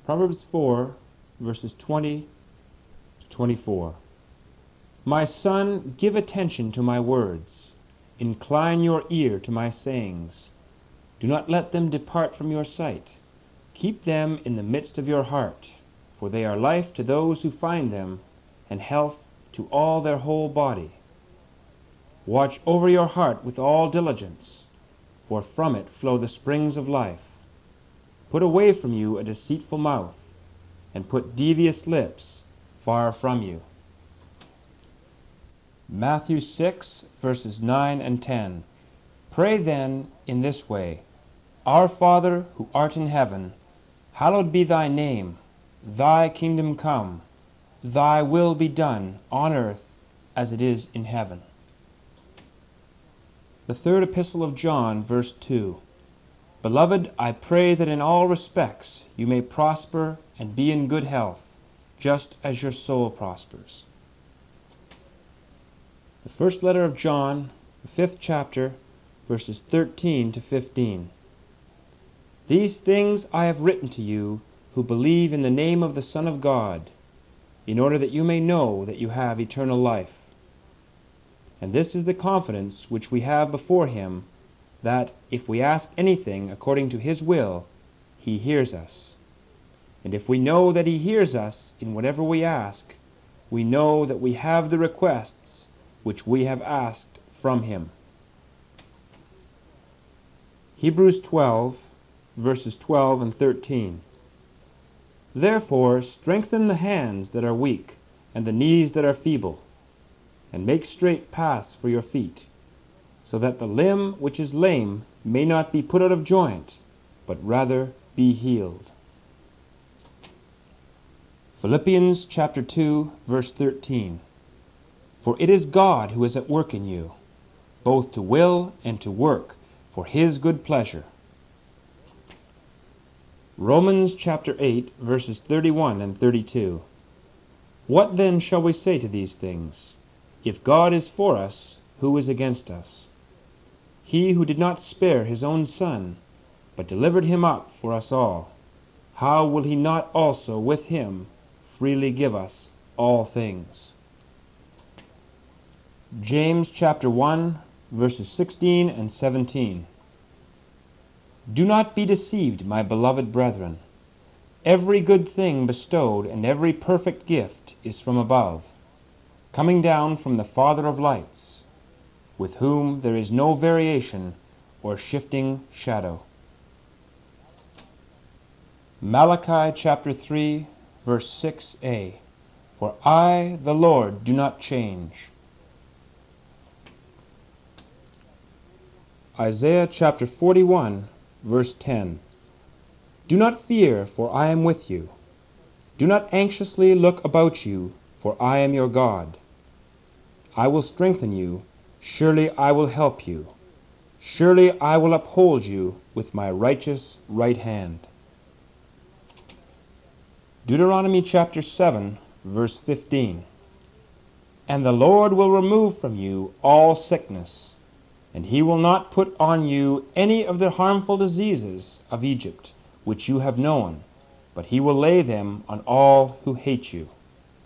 Proverbs 4, verses 20 to 24. My son, give attention to my words. Incline your ear to my sayings. Do not let them depart from your sight. Keep them in the midst of your heart, for they are life to those who find them, and health to all their whole body. Watch over your heart with all diligence, for from it flow the springs of life. Put away from you a deceitful mouth, and put devious lips far from you. Matthew 6, verses 9 and 10. Pray then in this way, Our Father, who art in heaven, hallowed be thy name. Thy kingdom come. Thy will be done on earth as it is in heaven. The third epistle of John, verse 2. Beloved, I pray that in all respects you may prosper and be in good health, just as your soul prospers. The first letter of John, the 5th chapter, verses 13 to 15. These things I have written to you who believe in the name of the Son of God, in order that you may know that you have eternal life. And this is the confidence which we have before him, that if we ask anything according to his will, he hears us. And if we know that he hears us in whatever we ask, we know that we have the requests which we have asked from him. Hebrews 12, verses 12 and 13. Therefore strengthen the hands that are weak, and the knees that are feeble, and make straight paths for your feet, so that the limb which is lame may not be put out of joint, but rather be healed. Philippians chapter 2, verse 13. For it is God who is at work in you, both to will and to work for his good pleasure. Romans chapter 8, verses 31 and 32. What then shall we say to these things? If God is for us, who is against us? He who did not spare his own Son, but delivered him up for us all, how will he not also with him freely give us all things? James chapter 1, verses 16 and 17. Do not be deceived, my beloved brethren. Every good thing bestowed and every perfect gift is from above, coming down from the Father of lights, with whom there is no variation or shifting shadow. Malachi chapter 3, verse 6a. For I, the Lord, do not change. Isaiah chapter 41, verse 10. Do not fear, for I am with you. Do not anxiously look about you, for I am your God. I will strengthen you. Surely I will help you. Surely I will uphold you with my righteous right hand. Deuteronomy chapter 7, verse 15. And the Lord will remove from you all sickness, and he will not put on you any of the harmful diseases of Egypt, which you have known, but he will lay them on all who hate you.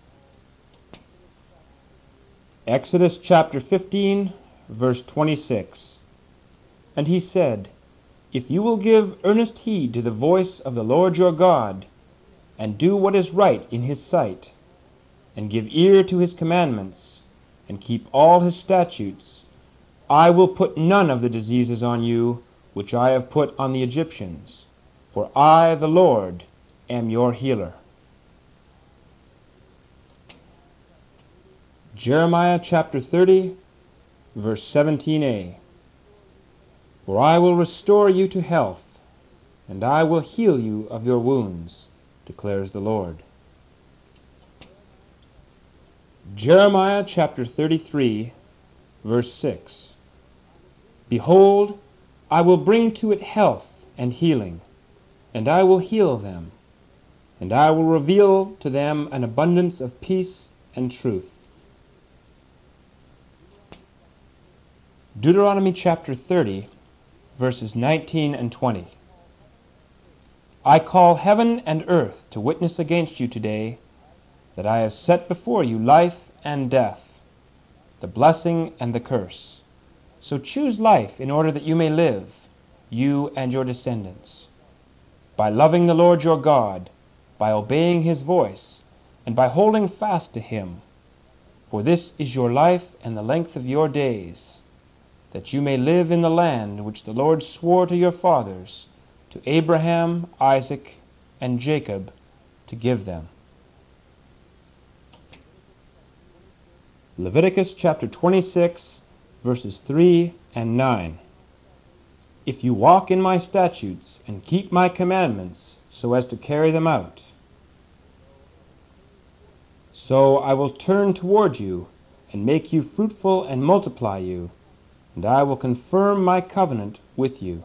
Exodus chapter 15, verse 26. And he said, If you will give earnest heed to the voice of the Lord your God, and do what is right in his sight, and give ear to his commandments, and keep all his statutes, I will put none of the diseases on you which I have put on the Egyptians, for I, the Lord, am your healer. Jeremiah chapter 30, verse 17a. For I will restore you to health, and I will heal you of your wounds, declares the Lord. Jeremiah chapter 33, verse 6. Behold, I will bring to it health and healing, and I will heal them, and I will reveal to them an abundance of peace and truth. Deuteronomy chapter 30, verses 19 and 20. I call heaven and earth to witness against you today that I have set before you life and death, the blessing and the curse. So choose life in order that you may live, you and your descendants, by loving the Lord your God, by obeying his voice, and by holding fast to him. For this is your life and the length of your days, that you may live in the land which the Lord swore to your fathers, to Abraham, Isaac, and Jacob, to give them. Leviticus chapter 26, verses 3 and 9. If you walk in my statutes and keep my commandments so as to carry them out, so I will turn toward you and make you fruitful and multiply you, and I will confirm my covenant with you.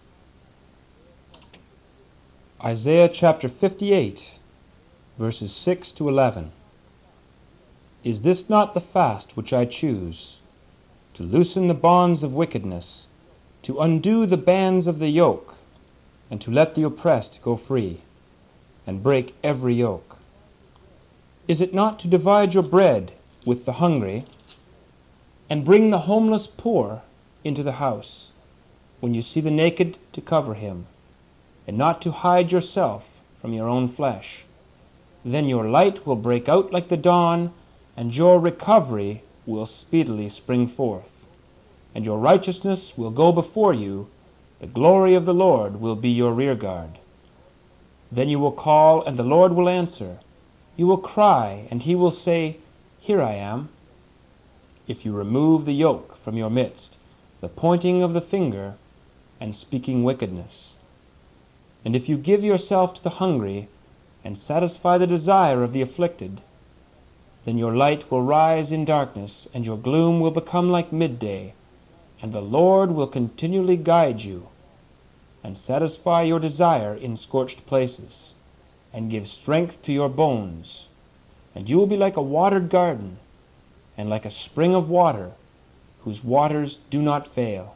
Isaiah chapter 58, verses 6 to 11. Is this not the fast which I choose, to loosen the bonds of wickedness, to undo the bands of the yoke, and to let the oppressed go free, and break every yoke? Is it not to divide your bread with the hungry, and bring the homeless poor into the house, when you see the naked to cover him, and not to hide yourself from your own flesh? Then your light will break out like the dawn, and your recovery will speedily spring forth, and your righteousness will go before you. The glory of the Lord will be your rear guard. Then you will call, and the Lord will answer. You will cry, and he will say, Here I am. If you remove the yoke from your midst, the pointing of the finger, and speaking wickedness, and if you give yourself to the hungry, and satisfy the desire of the afflicted, then your light will rise in darkness, and your gloom will become like midday, and the Lord will continually guide you, and satisfy your desire in scorched places, and give strength to your bones. And you will be like a watered garden, and like a spring of water, whose waters do not fail.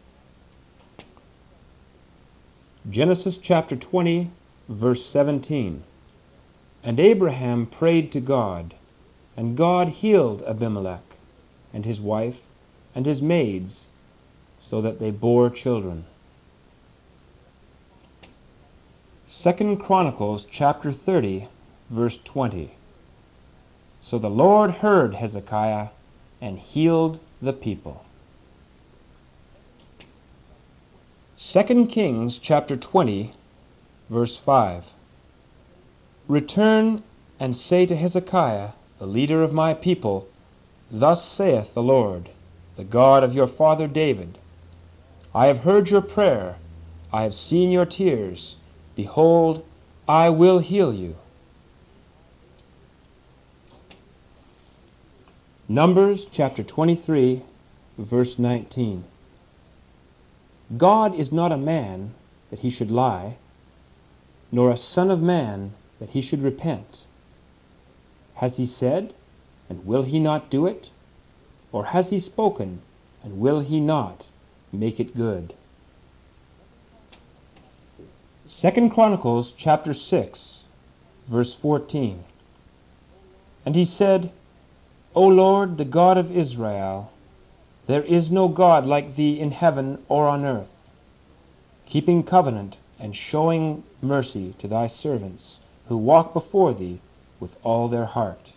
Genesis chapter 20, verse 17. And Abraham prayed to God, and God healed Abimelech, and his wife, and his maids, so that they bore children. 2 Chronicles chapter 30, verse 20. So the Lord heard Hezekiah, and healed the people. 2 Kings chapter 20, verse 5. Return and say to Hezekiah, the leader of my people, Thus saith the Lord, the God of your father David, I have heard your prayer, I have seen your tears. Behold, I will heal you. Numbers chapter 23, verse 19. God is not a man that he should lie, nor a son of man that he should repent. Has he said, and will he not do it? Or has he spoken, and will he not make it good? 2 Chronicles chapter 6, verse 14. And he said, O Lord, the God of Israel, there is no God like thee in heaven or on earth, keeping covenant and showing mercy to thy servants, who walk before thee with all their heart.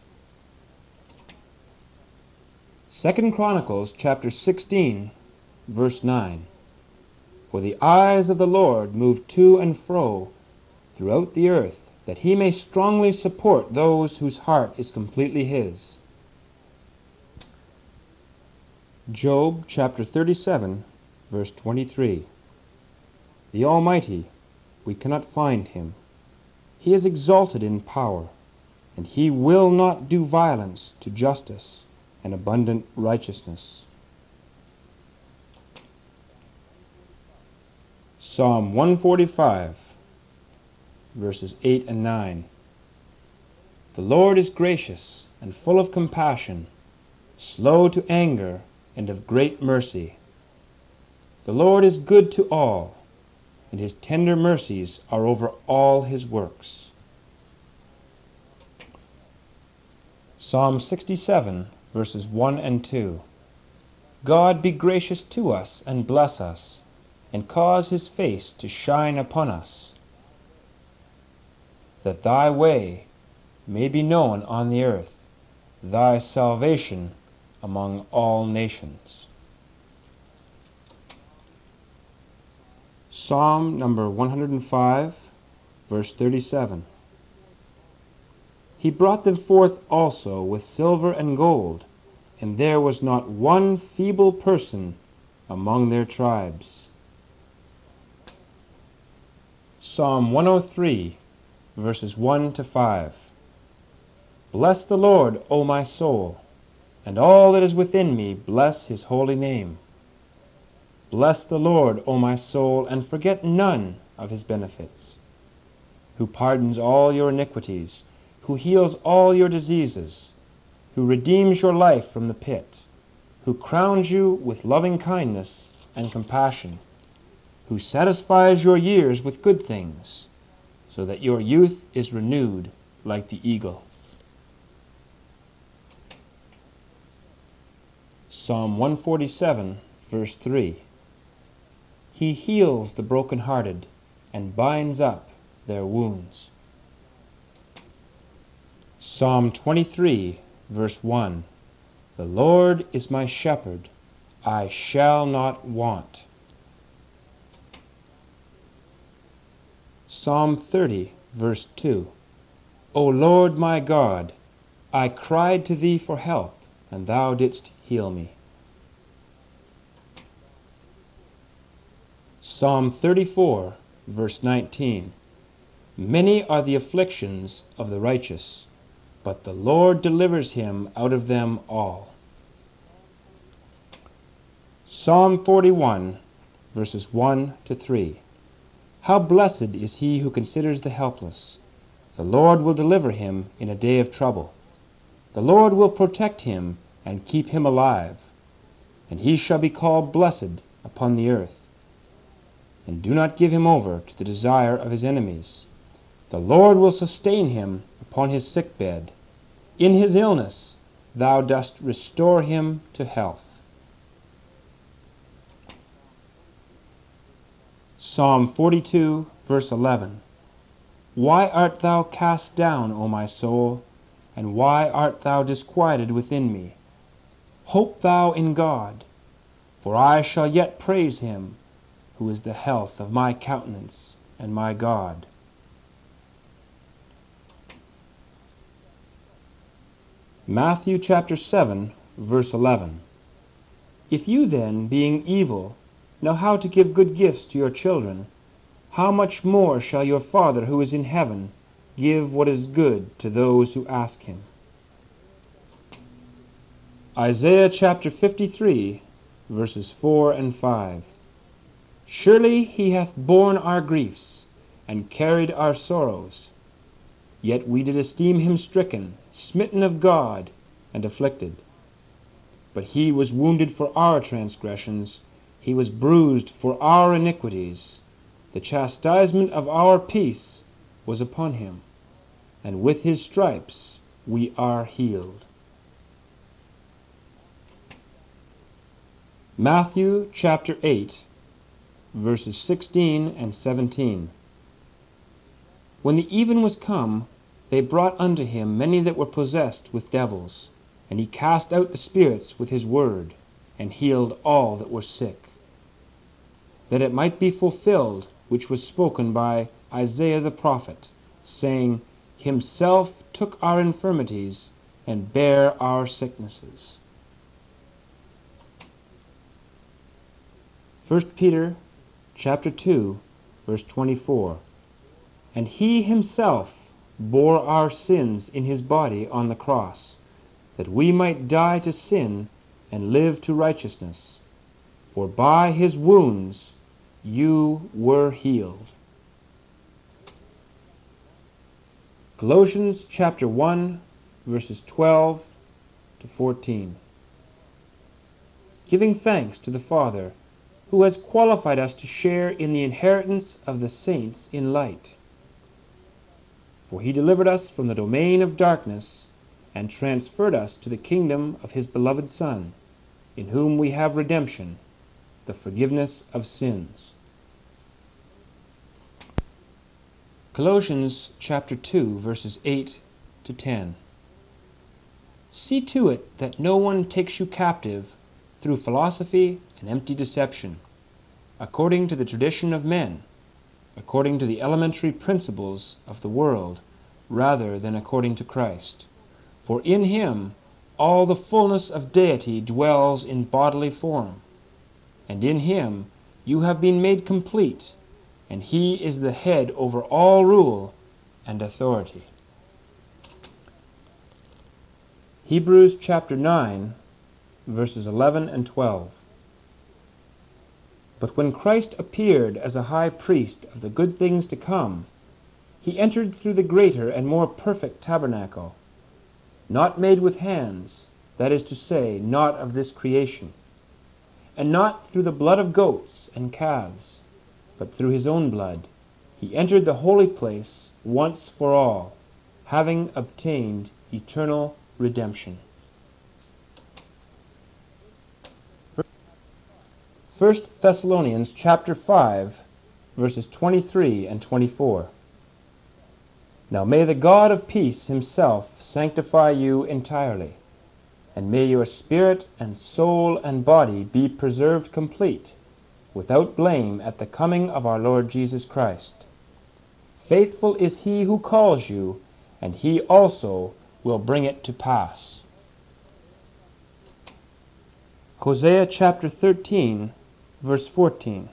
2 Chronicles chapter 16, verse 9. For the eyes of the Lord move to and fro throughout the earth, that he may strongly support those whose heart is completely his. Job chapter 37, verse 23. The Almighty, we cannot find him. He is exalted in power, and he will not do violence to justice and abundant righteousness. Psalm 145, verses 8 and 9. The Lord is gracious and full of compassion, slow to anger and of great mercy. The Lord is good to all, and his tender mercies are over all his works. Psalm 67, verses 1 and 2. God be gracious to us and bless us, and cause his face to shine upon us, that thy way may be known on the earth, thy salvation among all nations. Psalm number 105, verse 37. He brought them forth also with silver and gold, and there was not one feeble person among their tribes. Psalm 103, verses 1 to 5. Bless the Lord, O my soul, and all that is within me, bless his holy name. Bless the Lord, O my soul, and forget none of his benefits, who pardons all your iniquities, who heals all your diseases, who redeems your life from the pit, who crowns you with loving kindness and compassion, who satisfies your years with good things, so that your youth is renewed like the eagle. Psalm 147, verse 3. He heals the brokenhearted and binds up their wounds. Psalm 23, verse 1. The Lord is my shepherd, I shall not want. Psalm 30, verse 2. O Lord my God, I cried to thee for help, and thou didst heal me. Psalm 34, verse 19. Many are the afflictions of the righteous, but the Lord delivers him out of them all. Psalm 41, verses 1 to 3. How blessed is he who considers the helpless! The Lord will deliver him in a day of trouble. The Lord will protect him and keep him alive, and he shall be called blessed upon the earth. And do not give him over to the desire of his enemies. The Lord will sustain him upon his sick bed. In his illness thou dost restore him to health. Psalm 42, verse 11. Why art thou cast down, O my soul, and why art thou disquieted within me? Hope thou in God, for I shall yet praise him, who is the health of my countenance and my God. Matthew chapter 7, verse 11. If you then, being evil, know how to give good gifts to your children, how much more shall your Father who is in heaven give what is good to those who ask him? Isaiah chapter 53, verses 4 and 5. Surely he hath borne our griefs, and carried our sorrows. Yet we did esteem him stricken, smitten of God, and afflicted. But he was wounded for our transgressions, he was bruised for our iniquities. The chastisement of our peace was upon him, and with his stripes we are healed. Matthew chapter 8, verses 16 and 17. When the even was come, they brought unto him many that were possessed with devils, and he cast out the spirits with his word, and healed all that were sick, that it might be fulfilled which was spoken by Isaiah the prophet, saying, Himself took our infirmities, and bare our sicknesses. 1 Peter chapter 2, verse 24. And he himself bore our sins in his body on the cross, that we might die to sin and live to righteousness. For by his wounds you were healed. Colossians chapter 1, verses 12 to 14. Giving thanks to the Father, who has qualified us to share in the inheritance of the saints in light. For he delivered us from the domain of darkness and transferred us to the kingdom of his beloved Son, in whom we have redemption, the forgiveness of sins. Colossians chapter 2, verses 8 to 10. See to it that no one takes you captive through philosophy and empty deception, according to the tradition of men, according to the elementary principles of the world, rather than according to Christ. For in him all the fullness of deity dwells in bodily form, and in him you have been made complete, and he is the head over all rule and authority. Hebrews chapter 9, verses 11 and 12. But when Christ appeared as a high priest of the good things to come, he entered through the greater and more perfect tabernacle, not made with hands, that is to say, not of this creation, and not through the blood of goats and calves, but through his own blood. He entered the holy place once for all, having obtained eternal redemption. 1 Thessalonians chapter 5, verses 23 and 24. Now may the God of peace himself sanctify you entirely, and may your spirit and soul and body be preserved complete, without blame at the coming of our Lord Jesus Christ. Faithful is he who calls you, and he also will bring it to pass. Hosea chapter 13, verse 14.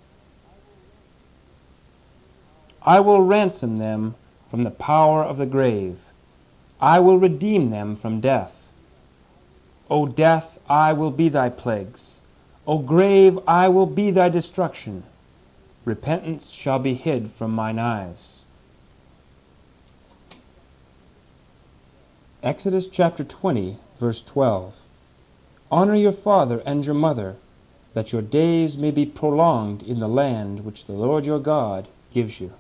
I will ransom them from the power of the grave. I will redeem them from death. O death, I will be thy plagues. O grave, I will be thy destruction. Repentance shall be hid from mine eyes. Exodus chapter 20, verse 12. Honor your father and your mother, that your days may be prolonged in the land which the Lord your God gives you.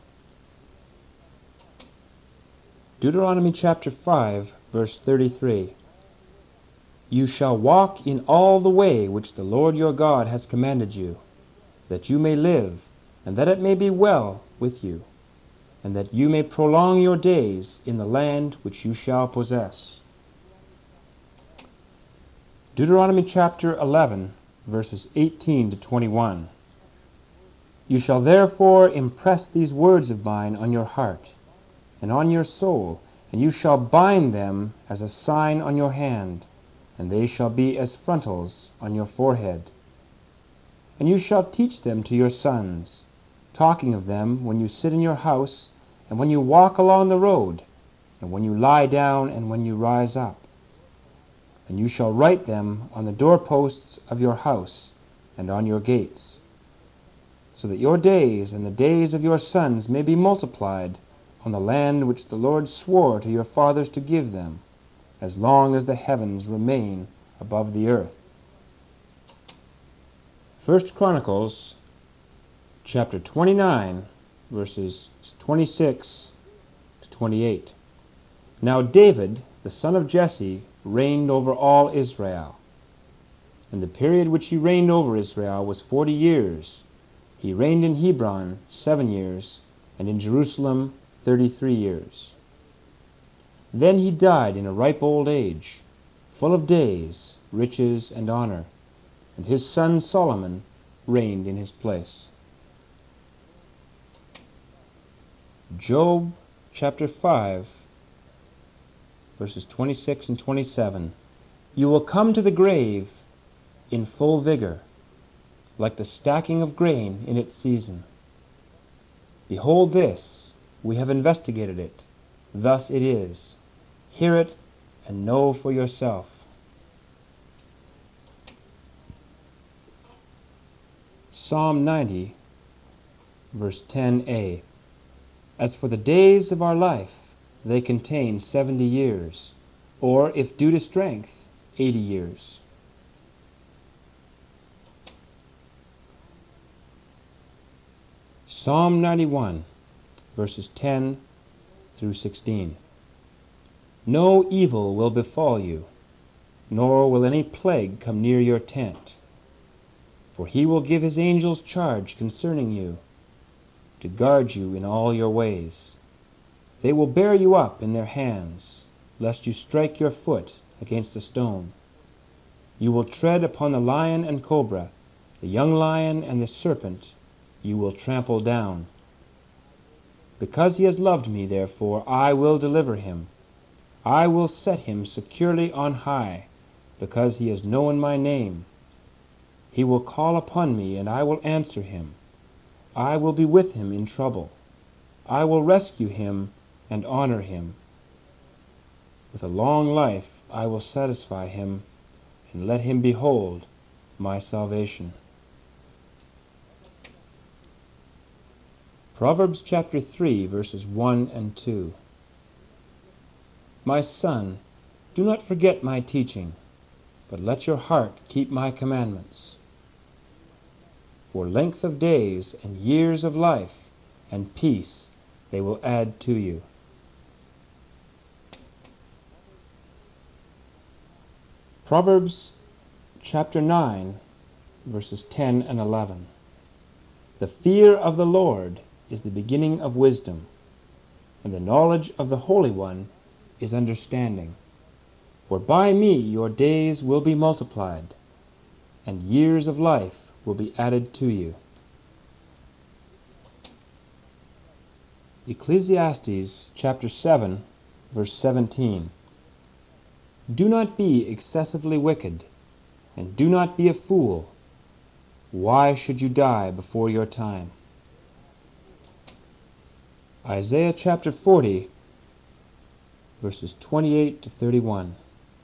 Deuteronomy chapter 5, verse 33. You shall walk in all the way which the Lord your God has commanded you, that you may live, and that it may be well with you, and that you may prolong your days in the land which you shall possess. Deuteronomy chapter 11, verses 18 to 21. You shall therefore impress these words of mine on your heart, and on your soul, and you shall bind them as a sign on your hand, and they shall be as frontals on your forehead. And you shall teach them to your sons, talking of them when you sit in your house, and when you walk along the road, and when you lie down, and when you rise up. And you shall write them on the doorposts of your house and on your gates, so that your days and the days of your sons may be multiplied on the land which the Lord swore to your fathers to give them, as long as the heavens remain above the earth. 1 Chronicles chapter 29, verses 26 to 28. Now David, the son of Jesse, reigned over all Israel. And the period which he reigned over Israel was 40 years. He reigned in Hebron 7 years, and in Jerusalem 33 years. Then he died in a ripe old age, full of days, riches, and honor, and his son Solomon reigned in his place. Job chapter 5, verses 26 and 27. You will come to the grave in full vigor, like the stacking of grain in its season. Behold this, we have investigated it. Thus it is. Hear it and know for yourself. Psalm 90, verse 10a. As for the days of our life, they contain 70 years, or, if due to strength, 80 years. Psalm 91, verses 10 through 16. No evil will befall you, nor will any plague come near your tent. For he will give his angels charge concerning you, to guard you in all your ways. They will bear you up in their hands, lest you strike your foot against a stone. You will tread upon the lion and cobra, the young lion and the serpent you will trample down. Because he has loved me, therefore, I will deliver him. I will set him securely on high, because he has known my name. He will call upon me, and I will answer him. I will be with him in trouble. I will rescue him and honor him. With a long life I will satisfy him, and let him behold my salvation. Proverbs chapter 3, verses 1 and 2. My son, do not forget my teaching, but let your heart keep my commandments. For length of days and years of life and peace they will add to you. Proverbs chapter 9, verses 10 and 11. The fear of the Lord is the beginning of wisdom, and the knowledge of the Holy One is understanding. For by me your days will be multiplied, and years of life will be added to you. Ecclesiastes chapter 7, verse 17. Do not be excessively wicked, and do not be a fool. Why should you die before your time? Isaiah chapter 40, verses 28 to 31.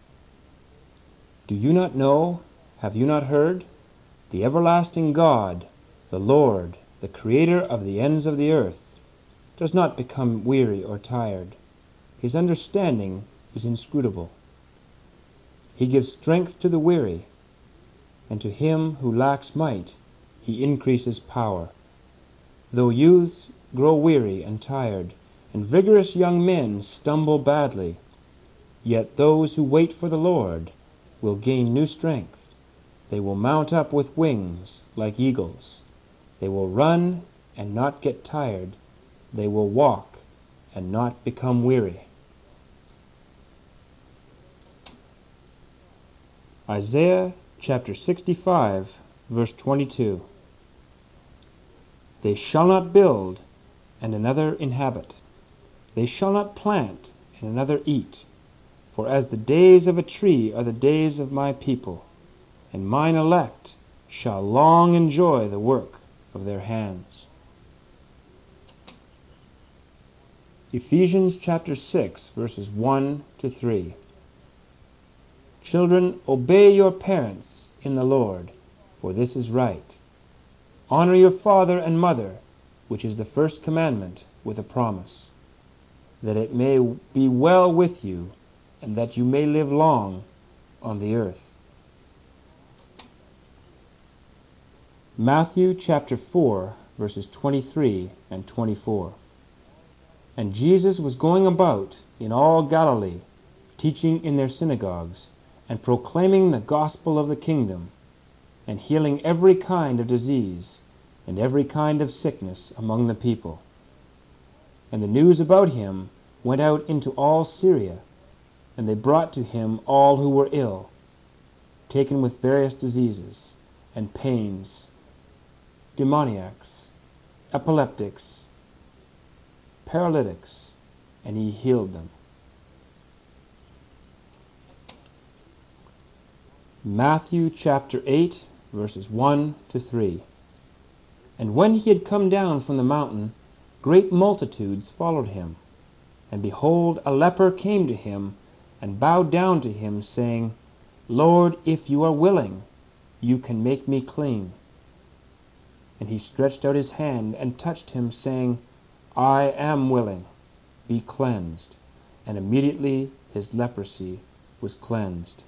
Do you not know? Have you not heard? The everlasting God, the Lord, the Creator of the ends of the earth, does not become weary or tired. His understanding is inscrutable. He gives strength to the weary, and to him who lacks might he increases power. Though youths grow weary and tired, and vigorous young men stumble badly, yet those who wait for the Lord will gain new strength. They will mount up with wings like eagles. They will run and not get tired. They will walk and not become weary. Isaiah chapter 65, verse 22. They shall not build, and another inhabit. They shall not plant, and another eat. For as the days of a tree are the days of my people, and mine elect shall long enjoy the work of their hands. Ephesians chapter 6, verses 1 to 3. Children, obey your parents in the Lord, for this is right. Honor your father and mother, which is the first commandment with a promise, that it may be well with you, and that you may live long on the earth. Matthew chapter 4, verses 23 and 24. And Jesus was going about in all Galilee, teaching in their synagogues, and proclaiming the gospel of the kingdom, and healing every kind of disease and every kind of sickness among the people. And the news about him went out into all Syria, and they brought to him all who were ill, taken with various diseases and pains, demoniacs, epileptics, paralytics, and he healed them. Matthew chapter 8, verses 1 to 3. And when he had come down from the mountain, great multitudes followed him. And behold, a leper came to him, and bowed down to him, saying, Lord, if you are willing, you can make me clean. And he stretched out his hand and touched him, saying, I am willing, be cleansed. And immediately his leprosy was cleansed.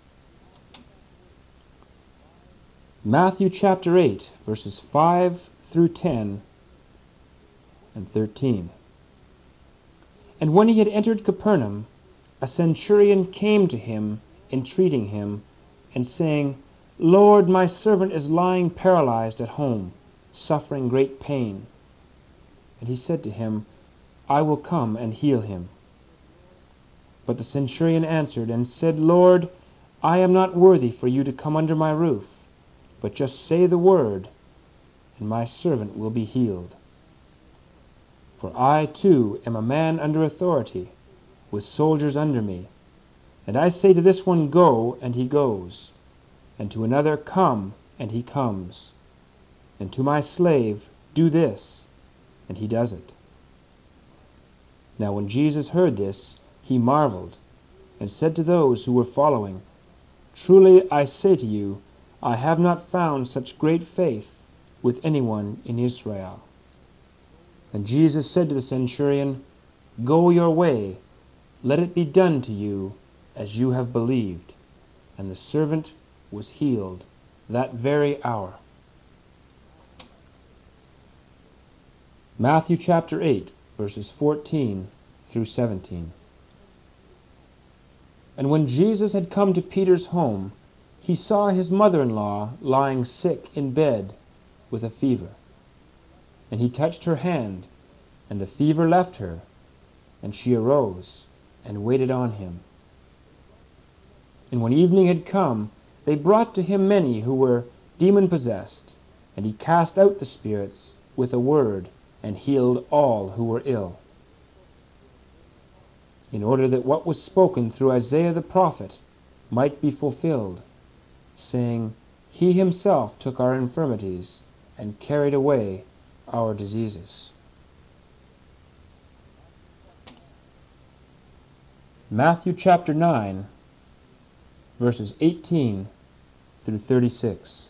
Matthew chapter 8, verses 5 through 10 and 13. And when he had entered Capernaum, a centurion came to him, entreating him, and saying, Lord, my servant is lying paralyzed at home, suffering great pain. And he said to him, I will come and heal him. But the centurion answered and said, Lord, I am not worthy for you to come under my roof, but just say the word, and my servant will be healed. For I too am a man under authority, with soldiers under me. And I say to this one, Go, and he goes, and to another, Come, and he comes, and to my slave, Do this, and he does it. Now when Jesus heard this, he marveled, and said to those who were following, Truly I say to you, I have not found such great faith with anyone in Israel. And Jesus said to the centurion, Go your way, let it be done to you as you have believed. And the servant was healed that very hour. Matthew chapter 8, verses 14 through 17. And when Jesus had come to Peter's home, he saw his mother-in-law lying sick in bed with a fever. And he touched her hand, and the fever left her, and she arose and waited on him. And when evening had come, they brought to him many who were demon-possessed, and he cast out the spirits with a word, and healed all who were ill, in order that what was spoken through Isaiah the prophet might be fulfilled, saying, He himself took our infirmities and carried away our diseases. Matthew chapter 9, verses 18 through 36.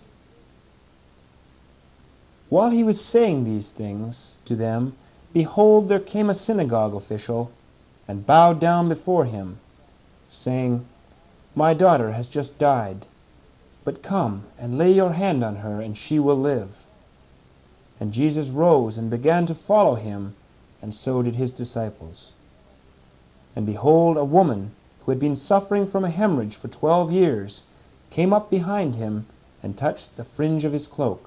While he was saying these things to them, behold, there came a synagogue official, and bowed down before him, saying, My daughter has just died, but come and lay your hand on her, and she will live. And Jesus rose and began to follow him, and so did his disciples. And behold, a woman who had been suffering from a hemorrhage for 12 years came up behind him and touched the fringe of his cloak.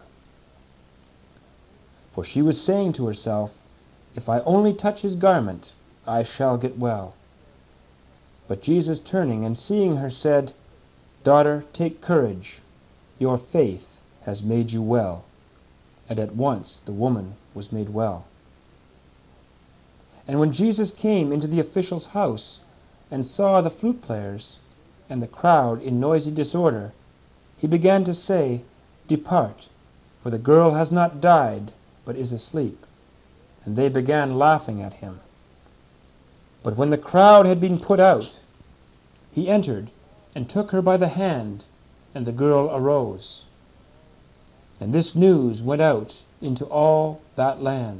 For she was saying to herself, If I only touch his garment, I shall get well. But Jesus, turning and seeing her, said, Daughter, take courage. Your faith has made you well. And at once the woman was made well. And when Jesus came into the official's house, and saw the flute players and the crowd in noisy disorder, he began to say, Depart, for the girl has not died, but is asleep. And they began laughing at him. But when the crowd had been put out, he entered and took her by the hand, and the girl arose. And this news went out into all that land.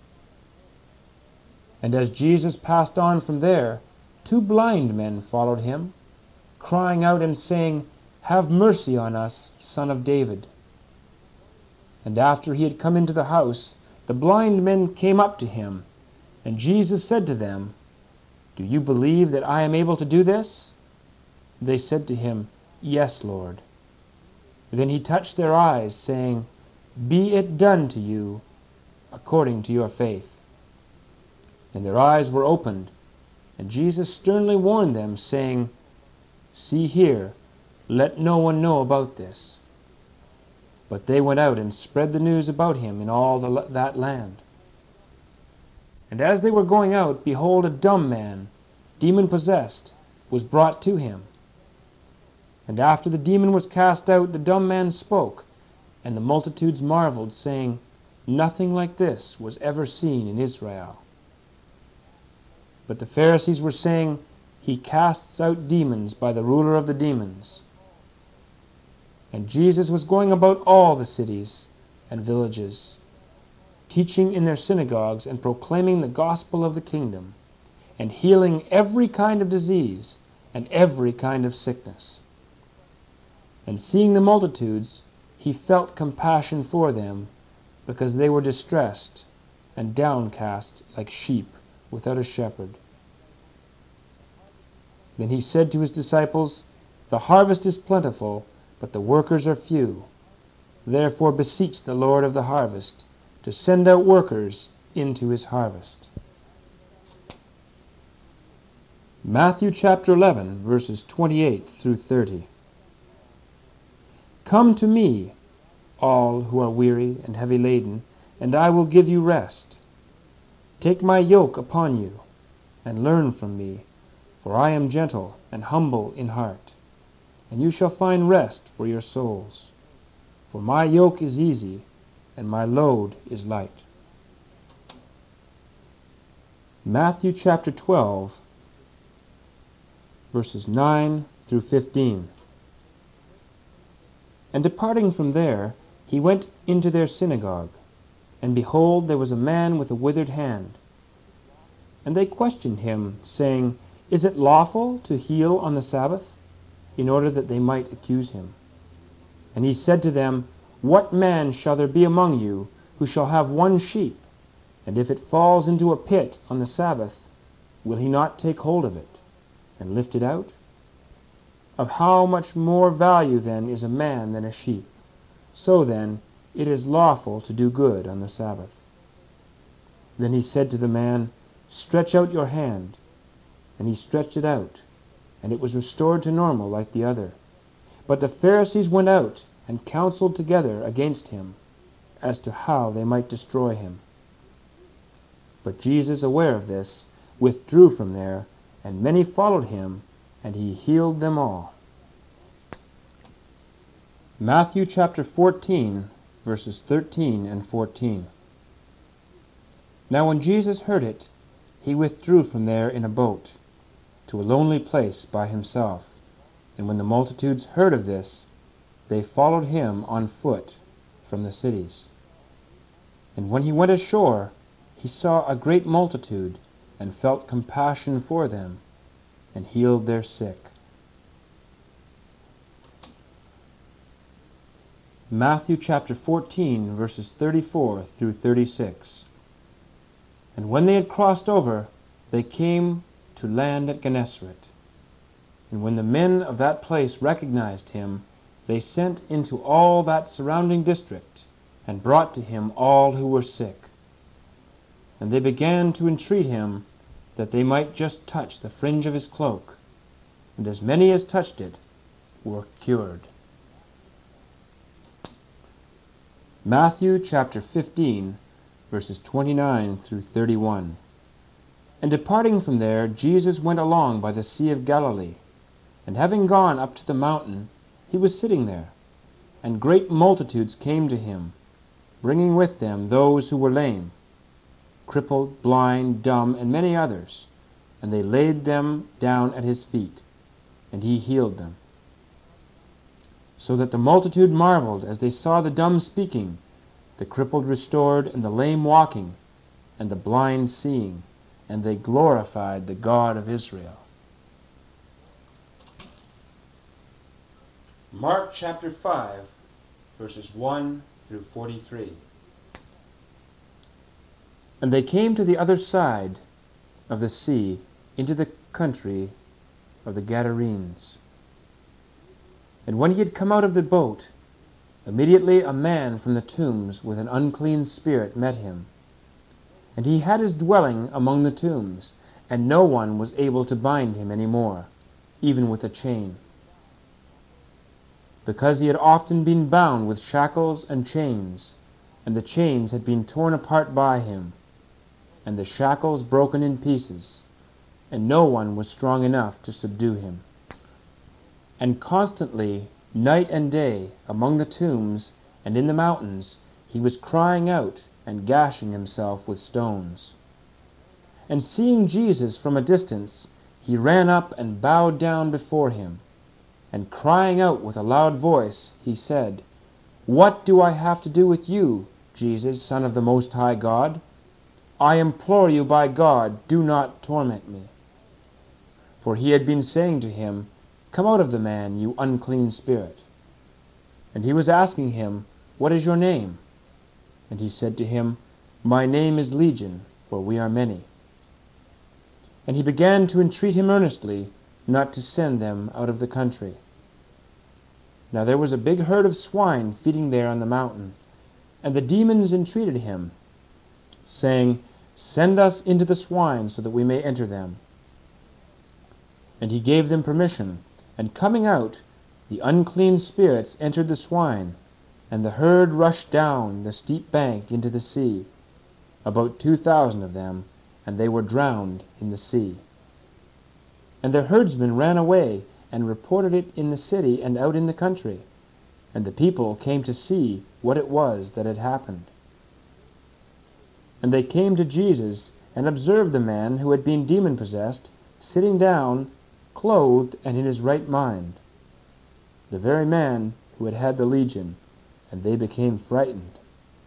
And as Jesus passed on from there, 2 blind men followed him, crying out and saying, Have mercy on us, Son of David. And after he had come into the house, the blind men came up to him, and Jesus said to them, Do you believe that I am able to do this? They said to him, Yes, Lord. Then he touched their eyes, saying, Be it done to you according to your faith. And their eyes were opened, and Jesus sternly warned them, saying, See here, let no one know about this. But they went out and spread the news about him in all that land. And as they were going out, behold, a dumb man, demon-possessed, was brought to him. And after the demon was cast out, the dumb man spoke, and the multitudes marveled, saying, Nothing like this was ever seen in Israel. But the Pharisees were saying, He casts out demons by the ruler of the demons. And Jesus was going about all the cities and villages, teaching in their synagogues and proclaiming the gospel of the kingdom, and healing every kind of disease and every kind of sickness. And seeing the multitudes, he felt compassion for them, because they were distressed and downcast like sheep without a shepherd. Then he said to his disciples, "The harvest is plentiful, but the workers are few. Therefore beseech the Lord of the harvest to send out workers into his harvest." Matthew chapter 11, verses 28 through 30. "Come to me, all who are weary and heavy laden, and I will give you rest. Take my yoke upon you, and learn from me, for I am gentle and humble in heart, and you shall find rest for your souls. For my yoke is easy, and my load is light." Matthew chapter 12, verses 9 through 15. "And departing from there, he went into their synagogue. And behold, there was a man with a withered hand. And they questioned him, saying, Is it lawful to heal on the Sabbath? In order that they might accuse him. And he said to them, What man shall there be among you who shall have one sheep, and if it falls into a pit on the Sabbath, will he not take hold of it, and lift it out? Of how much more value then is a man than a sheep? So then, it is lawful to do good on the Sabbath. Then he said to the man, Stretch out your hand. And he stretched it out, and it was restored to normal like the other. But the Pharisees went out and counseled together against him, as to how they might destroy him. But Jesus, aware of this, withdrew from there, and many followed him, and he healed them all. Matthew chapter 14, verses 13 and 14. Now when Jesus heard it, he withdrew from there in a boat, to a lonely place by himself. And when the multitudes heard of this, they followed him on foot from the cities. And when he went ashore, he saw a great multitude, and felt compassion for them, and healed their sick. Matthew chapter 14, verses 34 through 36. And when they had crossed over, they came to land at Gennesaret. And when the men of that place recognized him, they sent into all that surrounding district, and brought to him all who were sick. And they began to entreat him that they might just touch the fringe of his cloak. And as many as touched it were cured. Matthew chapter 15, verses 29 through 31. And departing from there, Jesus went along by the Sea of Galilee. And having gone up to the mountain, he was sitting there. And great multitudes came to him, bringing with them those who were lame, crippled, blind, dumb, and many others. And they laid them down at his feet, and he healed them. So that the multitude marveled as they saw the dumb speaking, the crippled restored, and the lame walking, and the blind seeing, and they glorified the God of Israel. Mark chapter 5, verses 1 through 43. And they came to the other side of the sea, into the country of the Gadarenes. And when he had come out of the boat, immediately a man from the tombs with an unclean spirit met him. And he had his dwelling among the tombs, and no one was able to bind him any more, even with a chain, because he had often been bound with shackles and chains, and the chains had been torn apart by him, and the shackles broken in pieces, and no one was strong enough to subdue him. And constantly, night and day, among the tombs and in the mountains, he was crying out and gashing himself with stones. And seeing Jesus from a distance, he ran up and bowed down before him, and crying out with a loud voice, he said, What do I have to do with you, Jesus, Son of the Most High God? I implore you by God, do not torment me. For he had been saying to him, Come out of the man, you unclean spirit. And he was asking him, What is your name? And he said to him, My name is Legion, for we are many. And he began to entreat him earnestly not to send them out of the country. Now there was a big herd of swine feeding there on the mountain, and the demons entreated him, saying, Send us into the swine, so that we may enter them. And he gave them permission, and coming out, the unclean spirits entered the swine, and the herd rushed down the steep bank into the sea, about 2,000 of them, and they were drowned in the sea. And their herdsmen ran away, and reported it in the city and out in the country, and the people came to see what it was that had happened. And they came to Jesus, and observed the man who had been demon-possessed, sitting down, clothed and in his right mind, the very man who had had the legion, and they became frightened.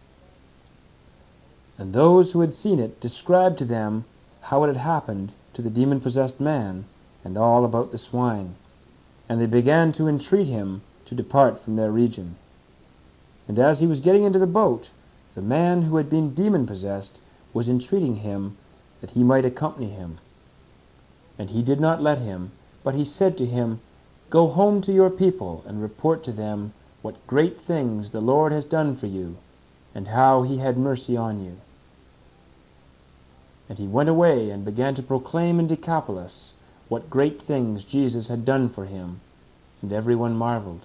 And those who had seen it described to them how it had happened to the demon-possessed man, and all about the swine. And they began to entreat him to depart from their region. And as he was getting into the boat, the man who had been demon-possessed was entreating him that he might accompany him. And he did not let him, but he said to him, Go home to your people, and report to them what great things the Lord has done for you, and how he had mercy on you. And he went away and began to proclaim in Decapolis what great things Jesus had done for him, and everyone marveled.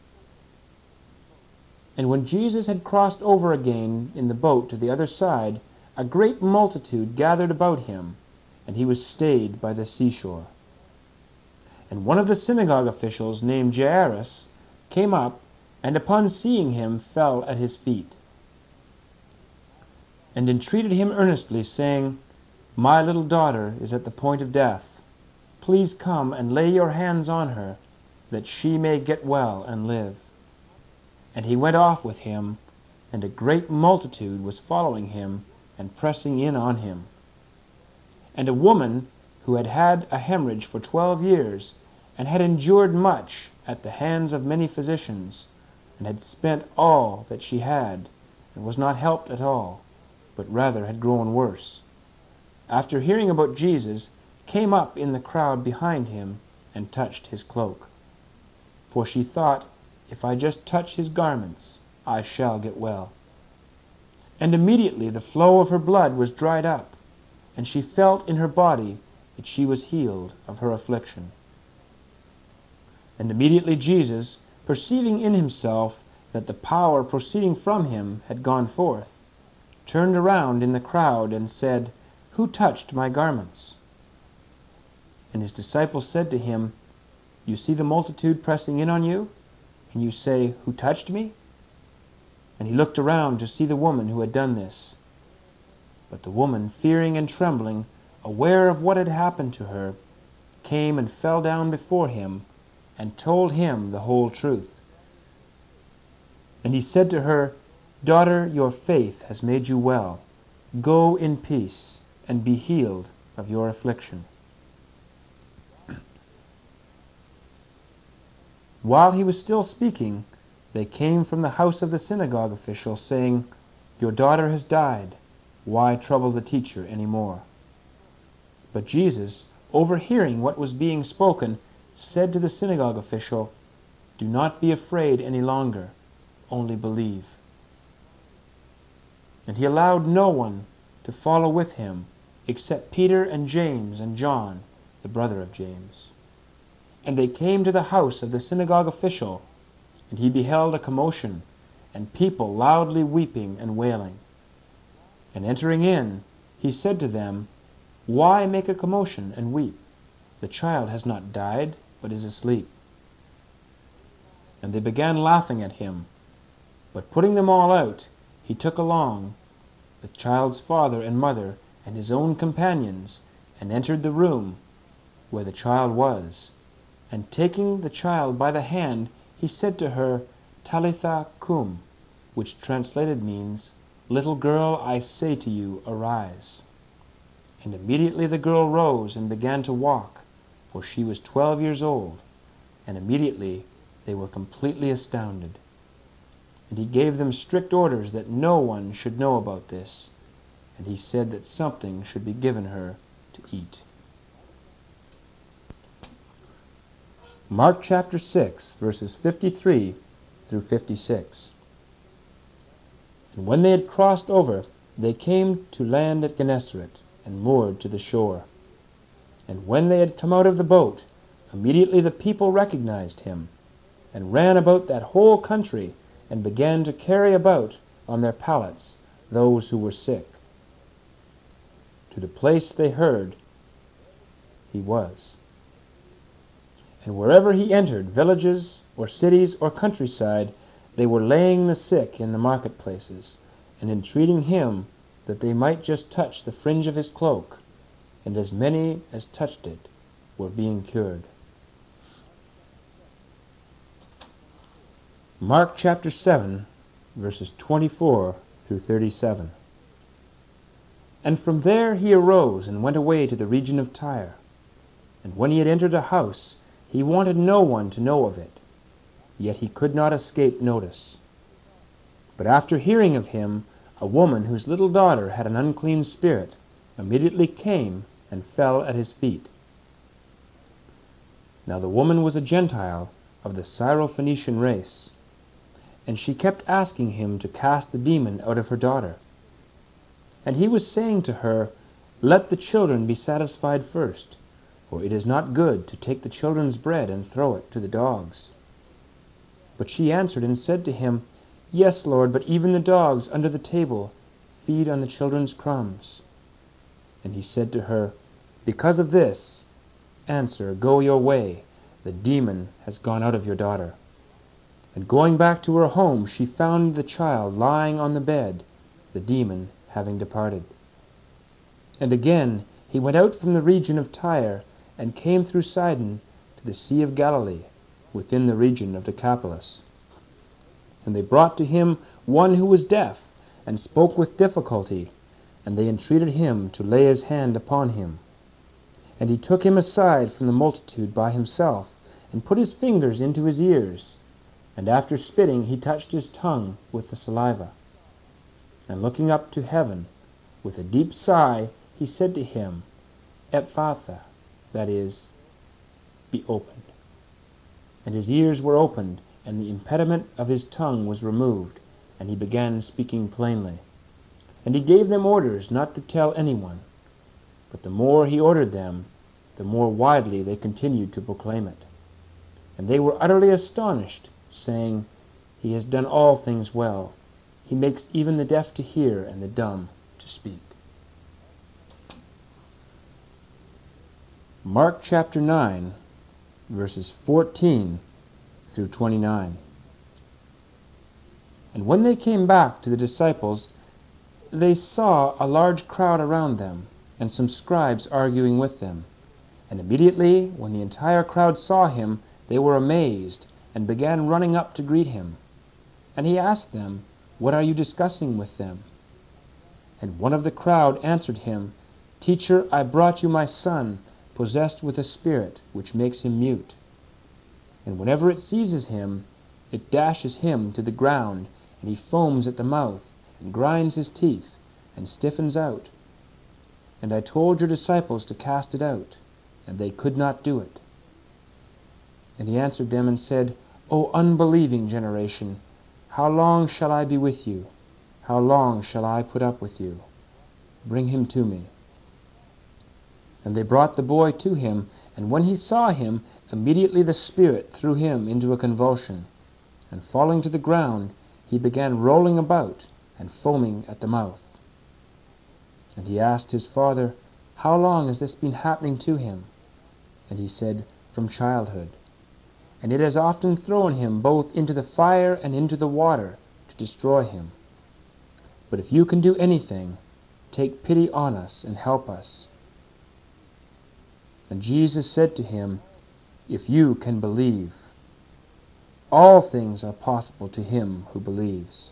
And when Jesus had crossed over again in the boat to the other side, a great multitude gathered about him, and he was stayed by the seashore. And one of the synagogue officials, named Jairus, came up, and upon seeing him fell at his feet, and entreated him earnestly, saying, My little daughter is at the point of death. Please come and lay your hands on her, that she may get well and live. And he went off with him, and a great multitude was following him and pressing in on him. And a woman who had had a hemorrhage for 12 years, and had endured much at the hands of many physicians, and had spent all that she had, and was not helped at all, but rather had grown worse, after hearing about Jesus, came up in the crowd behind him, and touched his cloak. For she thought, If I just touch his garments, I shall get well. And immediately the flow of her blood was dried up, and she felt in her body that she was healed of her affliction. And immediately Jesus, perceiving in himself that the power proceeding from him had gone forth, turned around in the crowd and said, Who touched my garments? And his disciples said to him, You see the multitude pressing in on you, and you say, Who touched me? And he looked around to see the woman who had done this. But the woman, fearing and trembling, aware of what had happened to her, came and fell down before him, and told him the whole truth. And he said to her, Daughter, your faith has made you well. Go in peace, and be healed of your affliction. While he was still speaking, they came from the house of the synagogue official, saying, Your daughter has died. Why trouble the teacher any more? But Jesus, overhearing what was being spoken, said to the synagogue official, Do not be afraid any longer, only believe. And he allowed no one to follow with him, except Peter and James and John, the brother of James. And they came to the house of the synagogue official, and he beheld a commotion, and people loudly weeping and wailing. And entering in, he said to them, Why make a commotion and weep? The child has not died, but is asleep. And they began laughing at him. But putting them all out, he took along the child's father and mother and his own companions, and entered the room where the child was. And taking the child by the hand, he said to her, Talitha cum, which translated means, Little girl, I say to you, arise. And immediately the girl rose and began to walk, for she was 12 years old, and immediately they were completely astounded. And he gave them strict orders that no one should know about this. And he said that something should be given her to eat. Mark chapter 6, verses 53 through 56. And when they had crossed over, they came to land at Gennesaret, and moored to the shore. And when they had come out of the boat, immediately the people recognized him, and ran about that whole country, and began to carry about on their pallets those who were sick, to the place they heard he was. And wherever he entered, villages or cities or countryside, they were laying the sick in the marketplaces, and entreating him that they might just touch the fringe of his cloak, and as many as touched it were being cured. Mark chapter 7, verses 24 through 37. And from there he arose and went away to the region of Tyre. And when he had entered a house, he wanted no one to know of it, yet he could not escape notice. But after hearing of him, a woman whose little daughter had an unclean spirit immediately came and fell at his feet. Now the woman was a Gentile of the Syrophoenician race, and she kept asking him to cast the demon out of her daughter. And he was saying to her, Let the children be satisfied first, for it is not good to take the children's bread and throw it to the dogs. But she answered and said to him, Yes, Lord, but even the dogs under the table feed on the children's crumbs. And he said to her, Because of this, answer, go your way, the demon has gone out of your daughter. And going back to her home, she found the child lying on the bed, the demon having departed. And again he went out from the region of Tyre, and came through Sidon to the Sea of Galilee, within the region of Decapolis. And they brought to him one who was deaf, and spoke with difficulty, and they entreated him to lay his hand upon him. And he took him aside from the multitude by himself, and put his fingers into his ears, and after spitting he touched his tongue with the saliva. And looking up to heaven, with a deep sigh, he said to him, Ephphatha, that is, be opened. And his ears were opened, and the impediment of his tongue was removed, and he began speaking plainly. And he gave them orders not to tell anyone. But the more he ordered them, the more widely they continued to proclaim it. And they were utterly astonished, saying, He has done all things well. He makes even the deaf to hear and the dumb to speak. Mark chapter 9, verses 14 through 29. And when they came back to the disciples, they saw a large crowd around them, and some scribes arguing with them. And immediately, when the entire crowd saw him, they were amazed, and began running up to greet him. And he asked them, What are you discussing with them? And one of the crowd answered him, Teacher, I brought you my son, possessed with a spirit which makes him mute. And whenever it seizes him, it dashes him to the ground, and he foams at the mouth, and grinds his teeth, and stiffens out. And I told your disciples to cast it out, and they could not do it. And he answered them and said, O unbelieving generation, how long shall I be with you? How long shall I put up with you? Bring him to me. And they brought the boy to him, and when he saw him, immediately the spirit threw him into a convulsion. And falling to the ground, he began rolling about, and foaming at the mouth. And he asked his father, How long has this been happening to him? And he said, From childhood. And it has often thrown him both into the fire and into the water to destroy him. But if you can do anything, take pity on us and help us. And Jesus said to him, If you can believe, all things are possible to him who believes.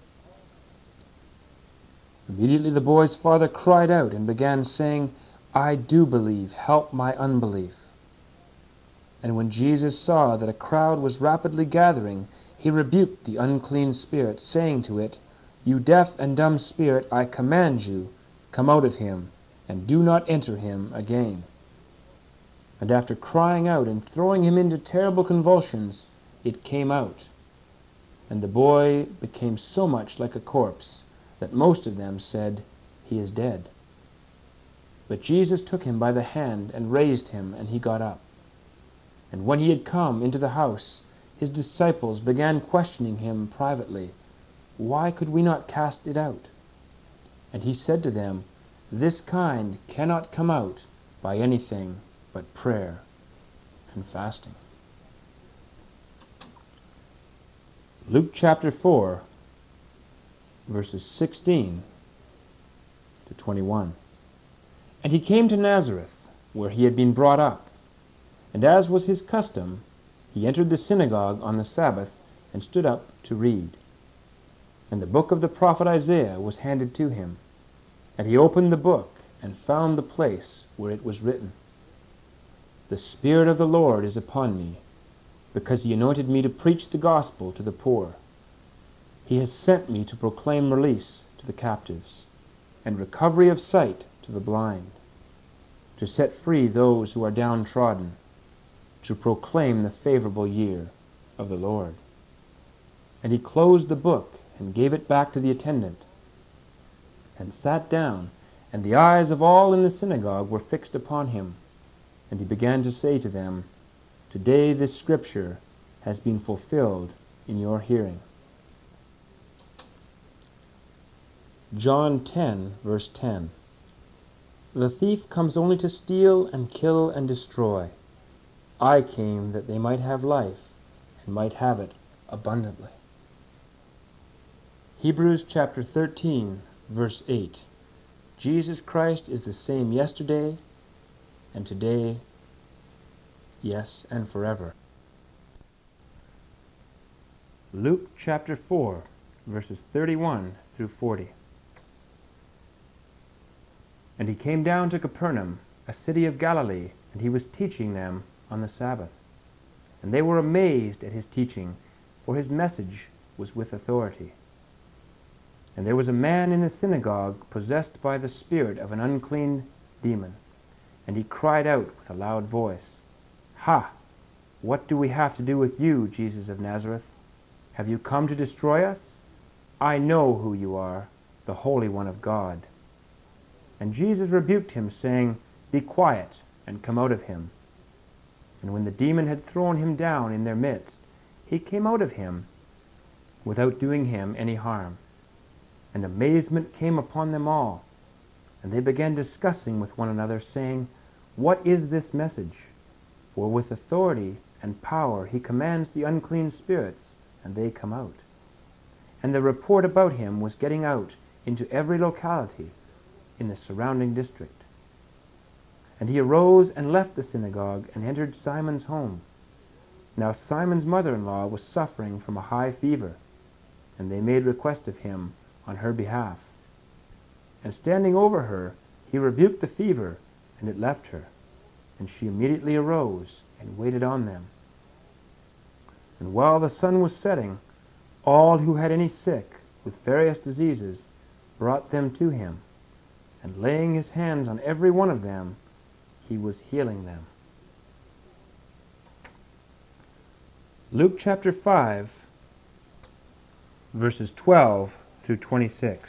Immediately the boy's father cried out and began saying, I do believe, help my unbelief. And when Jesus saw that a crowd was rapidly gathering, he rebuked the unclean spirit, saying to it, "You deaf and dumb spirit, I command you, come out of him, and do not enter him again." And after crying out and throwing him into terrible convulsions, it came out. And the boy became so much like a corpse that most of them said, "He is dead." But Jesus took him by the hand and raised him, and he got up. And when he had come into the house, his disciples began questioning him privately, "Why could we not cast it out?" And he said to them, "This kind cannot come out by anything but prayer and fasting." Luke chapter 4, verses 16 to 21. And he came to Nazareth, where he had been brought up. And as was his custom, he entered the synagogue on the Sabbath, and stood up to read. And the book of the prophet Isaiah was handed to him. And he opened the book, and found the place where it was written, "The Spirit of the Lord is upon me, because he anointed me to preach the gospel to the poor. He has sent me to proclaim release to the captives, and recovery of sight to the blind, to set free those who are downtrodden, to proclaim the favorable year of the Lord." And he closed the book and gave it back to the attendant, and sat down, and the eyes of all in the synagogue were fixed upon him. And he began to say to them, "Today this scripture has been fulfilled in your hearing." John 10, verse 10. "The thief comes only to steal and kill and destroy. I came that they might have life, and might have it abundantly." Hebrews chapter 13, verse 8. "Jesus Christ is the same yesterday and today, yes, and forever." Luke chapter 4, verses 31 through 40. And he came down to Capernaum, a city of Galilee, and he was teaching them on the Sabbath. And they were amazed at his teaching, for his message was with authority. And there was a man in the synagogue possessed by the spirit of an unclean demon. And he cried out with a loud voice, "Ha! What do we have to do with you, Jesus of Nazareth? Have you come to destroy us? I know who you are, the Holy One of God." And Jesus rebuked him, saying, "Be quiet, and come out of him." And when the demon had thrown him down in their midst, he came out of him without doing him any harm. And amazement came upon them all. And they began discussing with one another, saying, "What is this message? For with authority and power he commands the unclean spirits, and they come out." And the report about him was getting out into every locality in the surrounding district. And he arose and left the synagogue, and entered Simon's home. Now Simon's mother-in-law was suffering from a high fever, and they made request of him on her behalf. And standing over her, he rebuked the fever, and it left her. And she immediately arose and waited on them. And while the sun was setting, all who had any sick with various diseases brought them to him. And laying his hands on every one of them, he was healing them. Luke chapter 5, verses 12 through 26.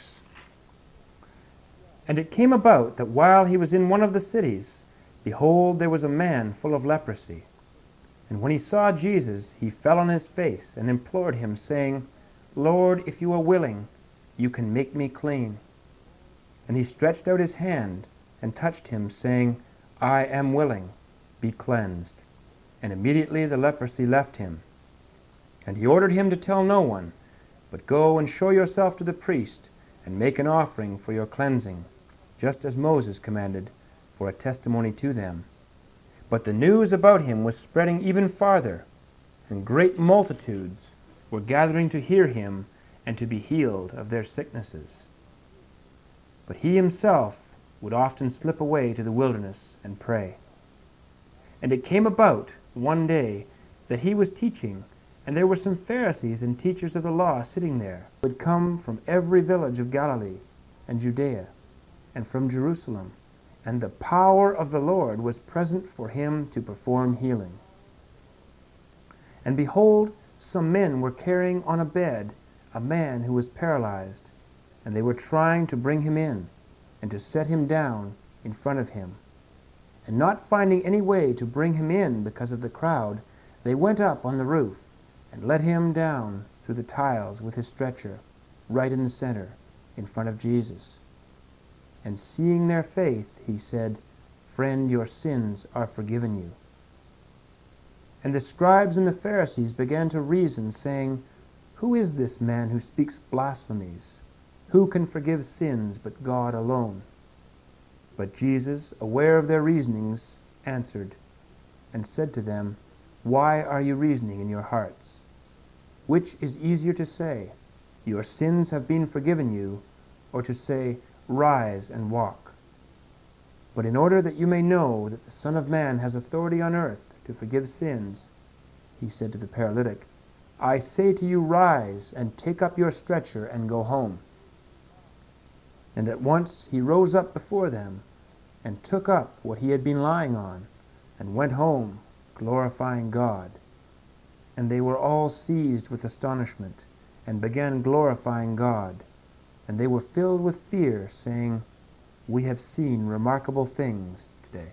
And it came about that while he was in one of the cities, behold, there was a man full of leprosy. And when he saw Jesus, he fell on his face and implored him, saying, "Lord, if you are willing, you can make me clean." And he stretched out his hand and touched him, saying, "I am willing, be cleansed." And immediately the leprosy left him. And he ordered him to tell no one, but go and show yourself to the priest, and make an offering for your cleansing, just as Moses commanded, for a testimony to them. But the news about him was spreading even farther, and great multitudes were gathering to hear him and to be healed of their sicknesses. But he himself would often slip away to the wilderness and pray. And it came about one day that he was teaching, And there were some Pharisees and teachers of the law sitting there, who had come from every village of Galilee and Judea, and from Jerusalem. And the power of the Lord was present for him to perform healing. And behold, some men were carrying on a bed a man who was paralyzed, and they were trying to bring him in, and to set him down in front of him. And not finding any way to bring him in because of the crowd, they went up on the roof, and let him down through the tiles with his stretcher, right in the center, in front of Jesus. And seeing their faith, he said, "Friend, your sins are forgiven you." And the scribes and the Pharisees began to reason, saying, "Who is this man who speaks blasphemies? Who can forgive sins but God alone?" But Jesus, aware of their reasonings, answered, and said to them, "Why are you reasoning in your hearts? Which is easier to say, 'Your sins have been forgiven you,' or to say, 'Rise and walk'? But in order that you may know that the Son of Man has authority on earth to forgive sins," he said to the paralytic, "I say to you, rise and take up your stretcher and go home." And at once he rose up before them, and took up what he had been lying on, and went home, glorifying God. And they were all seized with astonishment, and began glorifying God. And they were filled with fear, saying, "We have seen remarkable things today."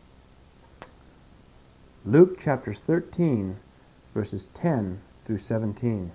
Luke chapter 13, verses 10 through 17.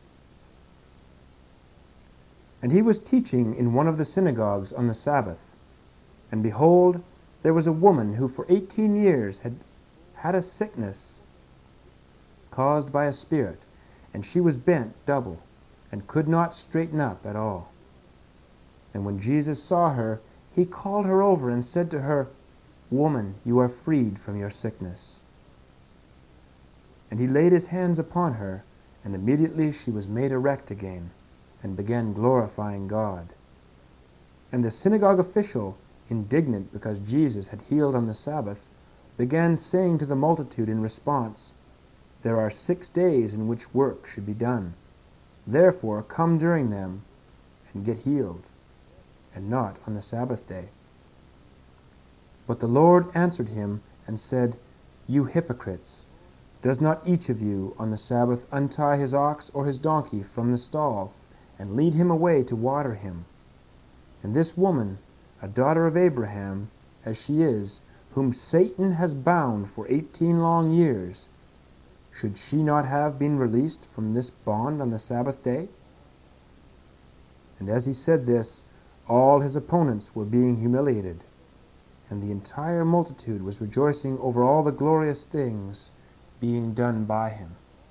And he was teaching in one of the synagogues on the Sabbath. And behold, there was a woman who for 18 years had had a sickness caused by a spirit, and she was bent double, and could not straighten up at all. And when Jesus saw her, he called her over and said to her, "Woman, you are freed from your sickness." And he laid his hands upon her, and immediately she was made erect again, and began glorifying God. And the synagogue official, indignant because Jesus had healed on the Sabbath, began saying to the multitude in response, "There are 6 days in which work should be done. Therefore come during them and get healed, and not on the Sabbath day." But the Lord answered him and said, "You hypocrites, does not each of you on the Sabbath untie his ox or his donkey from the stall, and lead him away to water him? And this woman, a daughter of Abraham, as she is, whom Satan has bound for 18 long years, should she not have been released from this bond on the Sabbath day?" And as he said this, all his opponents were being humiliated, and the entire multitude was rejoicing over all the glorious things being done by him.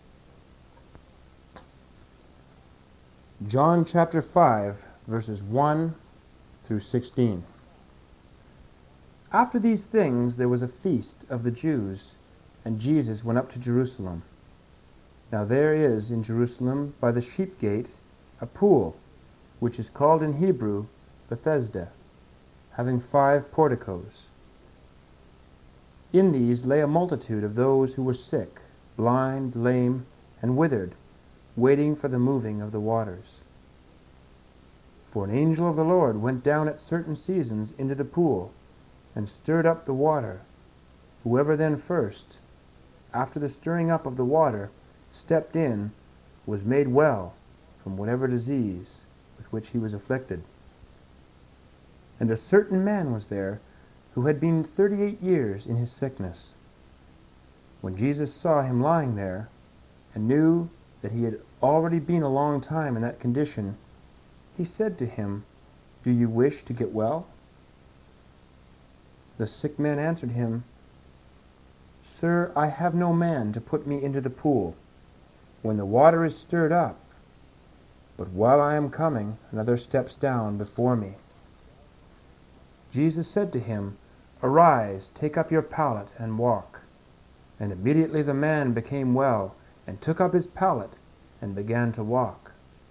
John chapter 5, verses 1 through 16. After these things there was a feast of the Jews, and Jesus went up to Jerusalem. Now there is in Jerusalem by the sheep gate a pool, which is called in Hebrew Bethesda, having 5 porticos. In these lay a multitude of those who were sick, blind, lame, and withered, waiting for the moving of the waters. For an angel of the Lord went down at certain seasons into the pool, and stirred up the water. Whoever then first, after the stirring up of the water, stepped in, was made well from whatever disease with which he was afflicted. And a certain man was there, who had been 38 years in his sickness. When Jesus saw him lying there, and knew that he had already been a long time in that condition, he said to him, "Do you wish to get well?" The sick man answered him, "Sir, I have no man to put me into the pool when the water is stirred up, but while I am coming, another steps down before me." Jesus said to him, "Arise, take up your pallet, and walk." And immediately the man became well, and took up his pallet, and began to walk.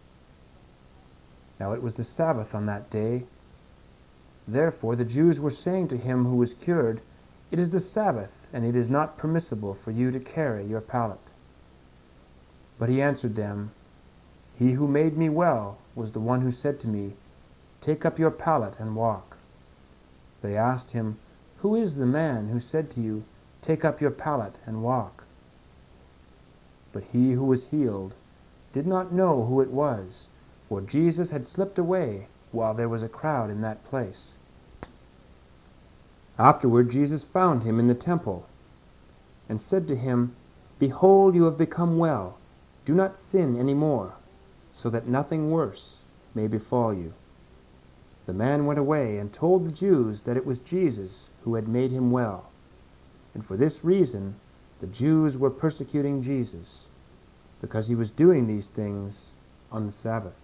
Now it was the Sabbath on that day. Therefore the Jews were saying to him who was cured, "It is the Sabbath, and it is not permissible for you to carry your pallet." But he answered them, He who made me well was the one who said to me, Take up your pallet and walk. They asked him, Who is the man who said to you, Take up your pallet and walk? But he who was healed did not know who it was, for Jesus had slipped away while there was a crowd in that place. Afterward Jesus found him in the temple, and said to him, Behold, you have become well. Do not sin any more, so that nothing worse may befall you. The man went away and told the Jews that it was Jesus who had made him well. And for this reason the Jews were persecuting Jesus, because he was doing these things on the Sabbath.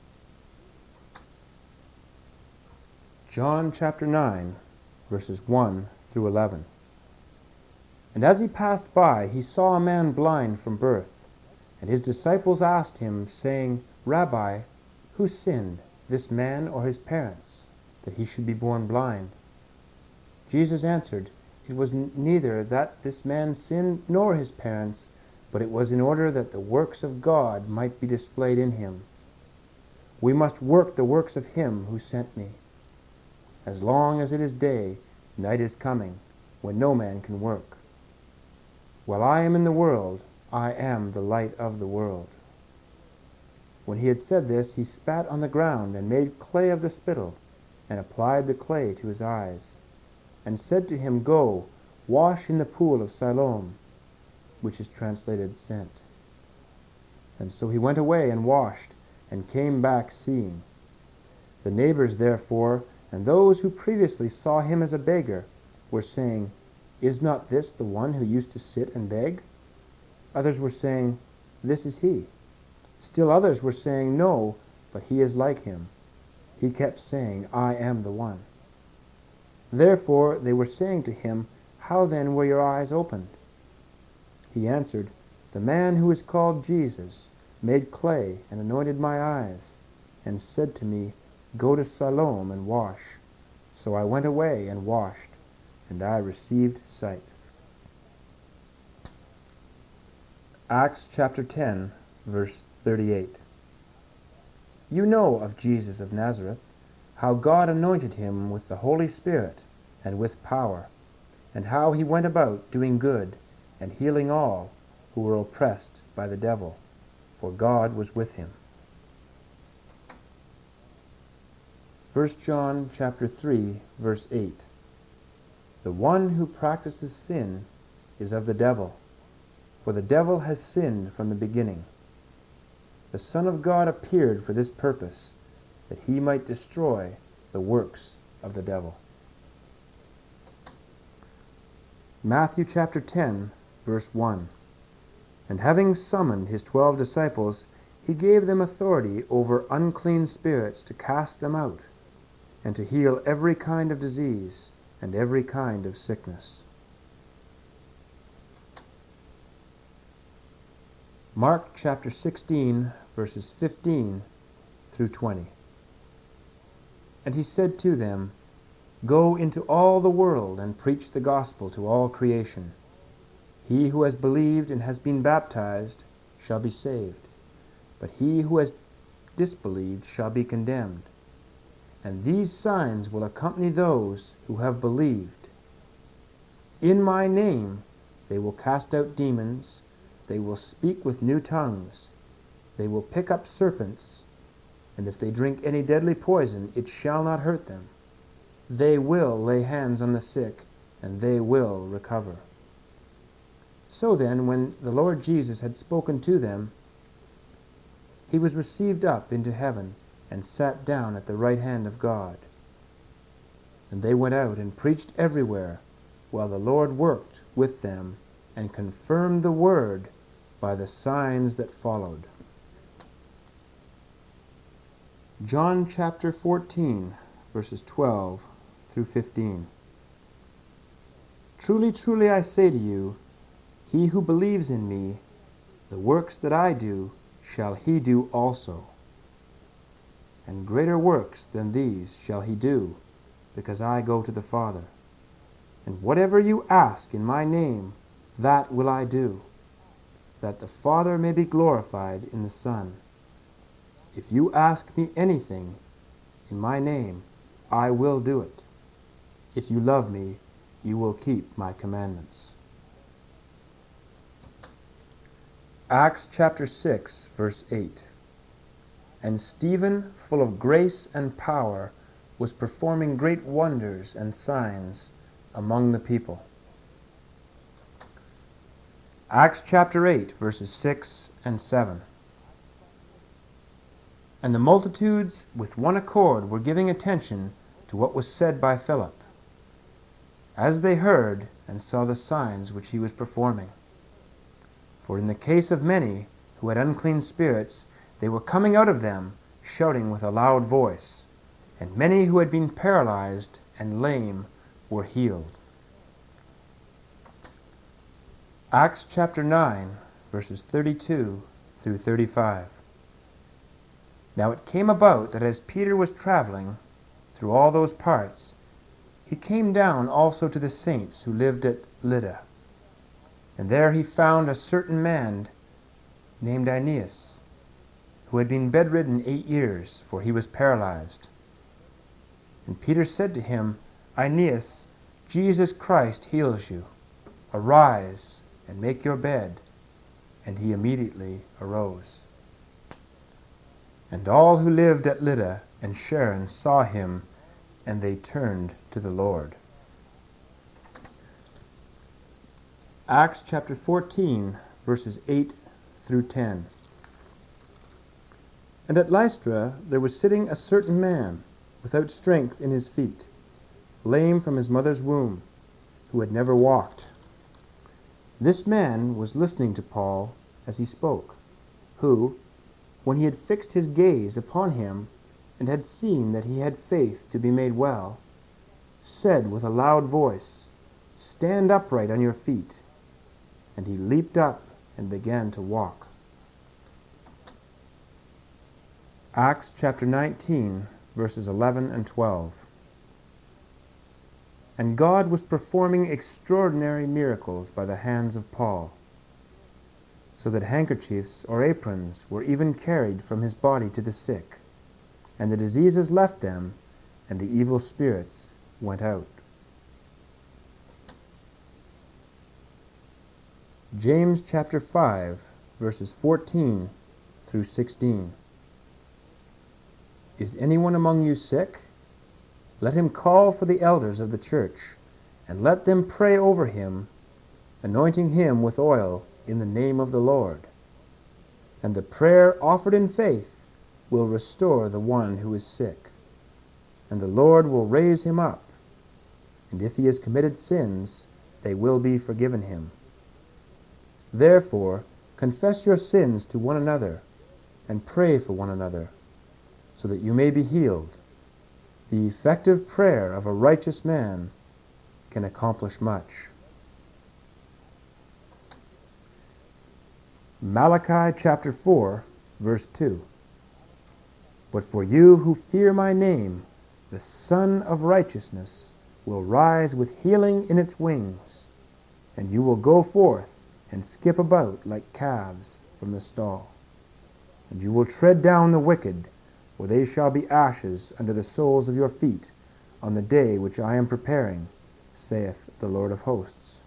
John chapter 9, verses 1 through 11. And as he passed by, he saw a man blind from birth. And his disciples asked him, saying, Rabbi, who sinned, this man or his parents, that he should be born blind? Jesus answered, It was neither that this man sinned nor his parents, but it was in order that the works of God might be displayed in him. We must work the works of him who sent me. As long as it is day, night is coming, when no man can work. While I am in the world, I am the light of the world. When he had said this, he spat on the ground and made clay of the spittle, and applied the clay to his eyes, and said to him, Go, wash in the pool of Siloam, which is translated sent. And so he went away and washed, and came back seeing. The neighbors therefore, and those who previously saw him as a beggar, were saying, Is not this the one who used to sit and beg? Others were saying, This is he. Still others were saying, No, but he is like him. He kept saying, I am the one. Therefore they were saying to him, How then were your eyes opened? He answered, The man who is called Jesus made clay and anointed my eyes, and said to me, Go to Siloam and wash. So I went away and washed, and I received sight. Acts chapter 10, verse 38. You know of Jesus of Nazareth, how God anointed him with the Holy Spirit and with power, and how he went about doing good and healing all who were oppressed by the devil, for God was with him. 1 John chapter 3, verse 8. The one who practices sin is of the devil, for the devil has sinned from the beginning. The Son of God appeared for this purpose, that he might destroy the works of the devil. Matthew chapter 10, verse 1. And having summoned his 12 disciples, he gave them authority over unclean spirits to cast them out, and to heal every kind of disease and every kind of sickness. Mark chapter 16, verses 15 through 20. And he said to them, Go into all the world and preach the gospel to all creation. He who has believed and has been baptized shall be saved, but he who has disbelieved shall be condemned. And these signs will accompany those who have believed. In my name they will cast out demons, they will speak with new tongues, they will pick up serpents, and if they drink any deadly poison, it shall not hurt them. They will lay hands on the sick, and they will recover. So then, when the Lord Jesus had spoken to them, he was received up into heaven, and sat down at the right hand of God. And they went out and preached everywhere, while the Lord worked with them, and confirmed the word by the signs that followed. John chapter 14, verses 12 through 15. Truly, truly, I say to you, he who believes in me, the works that I do, shall he do also. And greater works than these shall he do, because I go to the Father. And whatever you ask in my name, that will I do, that the Father may be glorified in the Son. If you ask me anything in my name, I will do it. If you love me, you will keep my commandments. Acts chapter 6, verse 8. And Stephen, full of grace and power, was performing great wonders and signs among the people. Acts chapter 8, verses 6 and 7. And the multitudes with one accord were giving attention to what was said by Philip, as they heard and saw the signs which he was performing. For in the case of many who had unclean spirits, they were coming out of them, shouting with a loud voice, and many who had been paralyzed and lame were healed. Acts chapter 9, verses 32 through 35. Now it came about that as Peter was traveling through all those parts, he came down also to the saints who lived at Lydda. And there he found a certain man named Aeneas, who had been bedridden 8 years, for he was paralyzed. And Peter said to him, Aeneas, Jesus Christ heals you. Arise and make your bed. And he immediately arose. And all who lived at Lydda and Sharon saw him, and they turned to the Lord. Acts chapter 14, verses 8 through 10. And at Lystra there was sitting a certain man, without strength in his feet, lame from his mother's womb, who had never walked. This man was listening to Paul as he spoke, who, when he had fixed his gaze upon him, and had seen that he had faith to be made well, said with a loud voice, Stand upright on your feet. And he leaped up and began to walk. Acts chapter 19, verses 11 and 12. And God was performing extraordinary miracles by the hands of Paul, so that handkerchiefs or aprons were even carried from his body to the sick, and the diseases left them, and the evil spirits went out. James chapter 5, verses 14 through 16. Is anyone among you sick? Let him call for the elders of the church, and let them pray over him, anointing him with oil in the name of the Lord. And the prayer offered in faith will restore the one who is sick, and the Lord will raise him up. And if he has committed sins, they will be forgiven him. Therefore, confess your sins to one another, and pray for one another, so that you may be healed. The effective prayer of a righteous man can accomplish much. Malachi chapter 4, verse 2. But for you who fear my name, the Sun of Righteousness will rise with healing in its wings, and you will go forth and skip about like calves from the stall. And you will tread down the wicked, for they shall be ashes under the soles of your feet on the day which I am preparing, saith the Lord of hosts.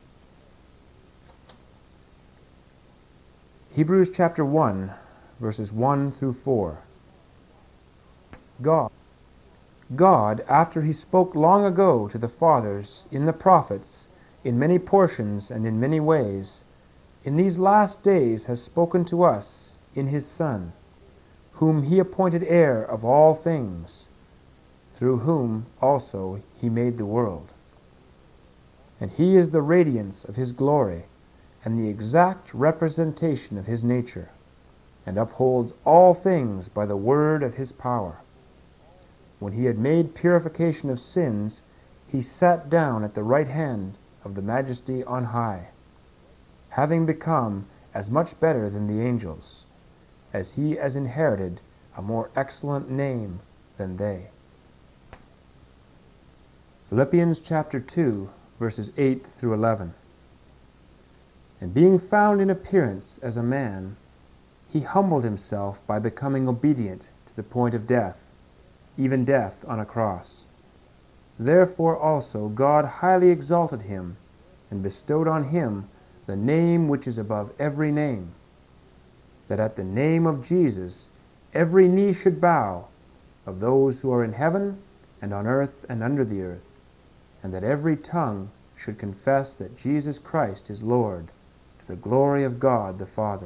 Hebrews chapter 1, verses 1 through 4. God, after he spoke long ago to the fathers in the prophets, in many portions and in many ways, in these last days has spoken to us in his Son, whom he appointed heir of all things, through whom also he made the world. And he is the radiance of his glory, and the exact representation of his nature, and upholds all things by the word of his power. When he had made purification of sins, he sat down at the right hand of the Majesty on high, having become as much better than the angels, as he has inherited a more excellent name than they. Philippians chapter 2, verses 8 through 11. And being found in appearance as a man, he humbled himself by becoming obedient to the point of death, even death on a cross. Therefore also God highly exalted him, and bestowed on him the name which is above every name, that at the name of Jesus every knee should bow, of those who are in heaven, and on earth, and under the earth, and that every tongue should confess that Jesus Christ is Lord, to the glory of God the Father.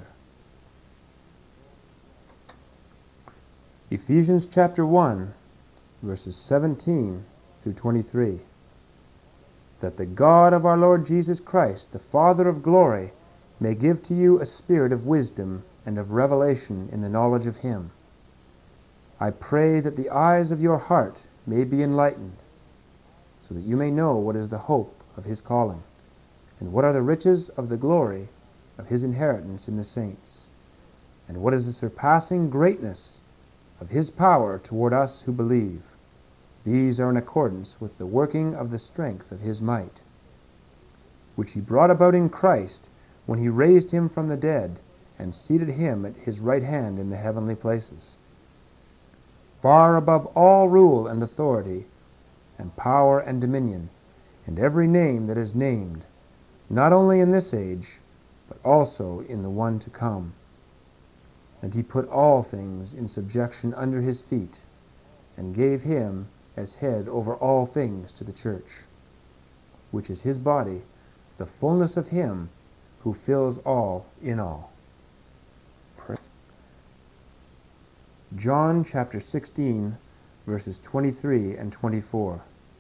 Ephesians chapter 1, verses 17 through 23. That the God of our Lord Jesus Christ, the Father of glory, may give to you a spirit of wisdom and of revelation in the knowledge of him. I pray that the eyes of your heart may be enlightened, so that you may know what is the hope of his calling, and what are the riches of the glory of his inheritance in the saints, and what is the surpassing greatness of his power toward us who believe. These are in accordance with the working of the strength of his might, which he brought about in Christ when he raised him from the dead and seated him at his right hand in the heavenly places, far above all rule and authority, and power and dominion, and every name that is named, not only in this age, but also in the one to come. And he put all things in subjection under his feet, and gave him as head over all things to the church, which is his body, the fullness of him who fills all in all. John chapter 16, verses 23 and 24.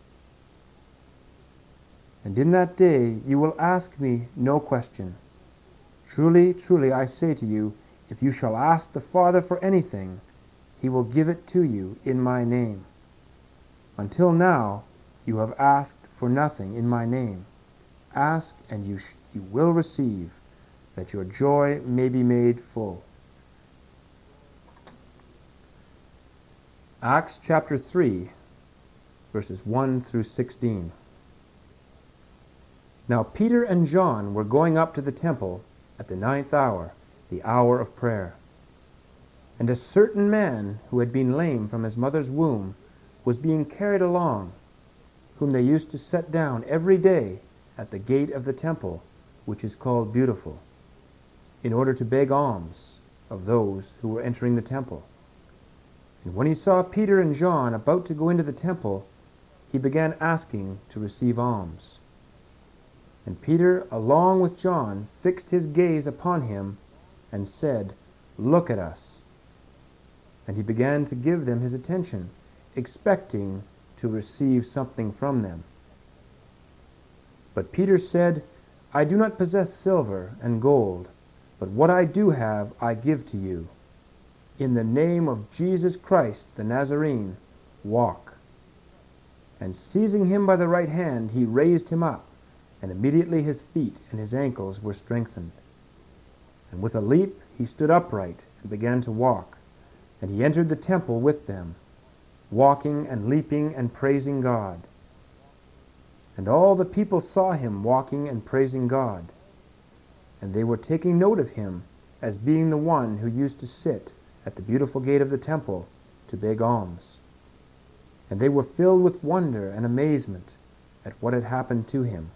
And in that day you will ask me no question. Truly, truly, I say to you, if you shall ask the Father for anything, he will give it to you in my name. Until now you have asked for nothing in my name. Ask, and you will receive, that your joy may be made full. Acts chapter 3, verses 1 through 16. Now Peter and John were going up to the temple at the 9th hour, the hour of prayer. And a certain man who had been lame from his mother's womb was being carried along, whom they used to set down every day at the gate of the temple, which is called Beautiful, in order to beg alms of those who were entering the temple. And when he saw Peter and John about to go into the temple, he began asking to receive alms. And Peter, along with John, fixed his gaze upon him and said, Look at us. And he began to give them his attention, expecting to receive something from them. But Peter said, I do not possess silver and gold, but what I do have I give to you. In the name of Jesus Christ the Nazarene, walk. And seizing him by the right hand, he raised him up, and immediately his feet and his ankles were strengthened. And with a leap he stood upright and began to walk, and he entered the temple with them, walking and leaping and praising God. And all the people saw him walking and praising God, and they were taking note of him as being the one who used to sit at the beautiful gate of the temple to beg alms. And they were filled with wonder and amazement at what had happened to him.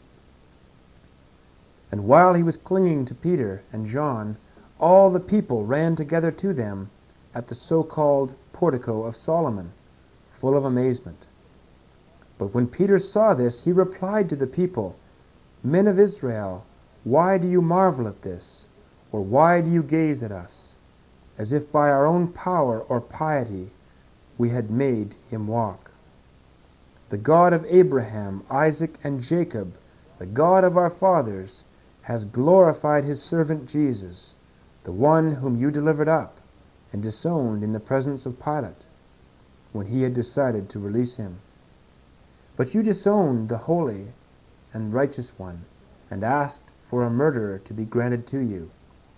And while he was clinging to Peter and John, all the people ran together to them at the so-called portico of Solomon, full of amazement. But when Peter saw this, he replied to the people, Men of Israel, why do you marvel at this? Or why do you gaze at us, as if by our own power or piety we had made him walk? The God of Abraham, Isaac, and Jacob, the God of our fathers, has glorified his servant Jesus, the one whom you delivered up and disowned in the presence of Pilate, when he had decided to release him. But you disowned the holy and righteous one, and asked for a murderer to be granted to you.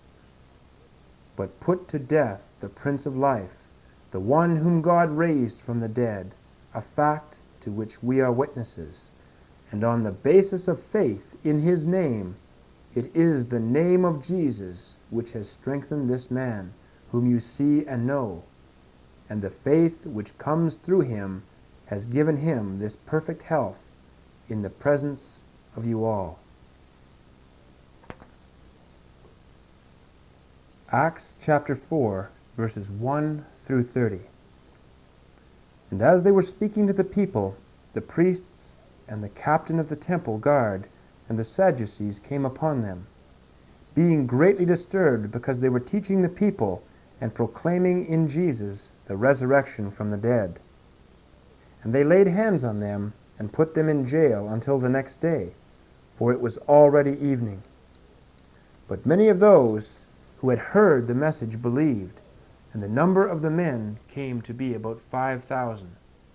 But put to death the Prince of Life, the one whom God raised from the dead, a fact to which we are witnesses, and on the basis of faith in his name It is the name of Jesus which has strengthened this man, whom you see and know, and the faith which comes through him has given him this perfect health in the presence of you all." Acts chapter 4, verses 1 through 30. And as they were speaking to the people, the priests and the captain of the temple guard and the Sadducees came upon them, being greatly disturbed because they were teaching the people and proclaiming in Jesus the resurrection from the dead. And they laid hands on them and put them in jail until the next day, for it was already evening. But many of those who had heard the message believed, and the number of the men came to be about 5,000.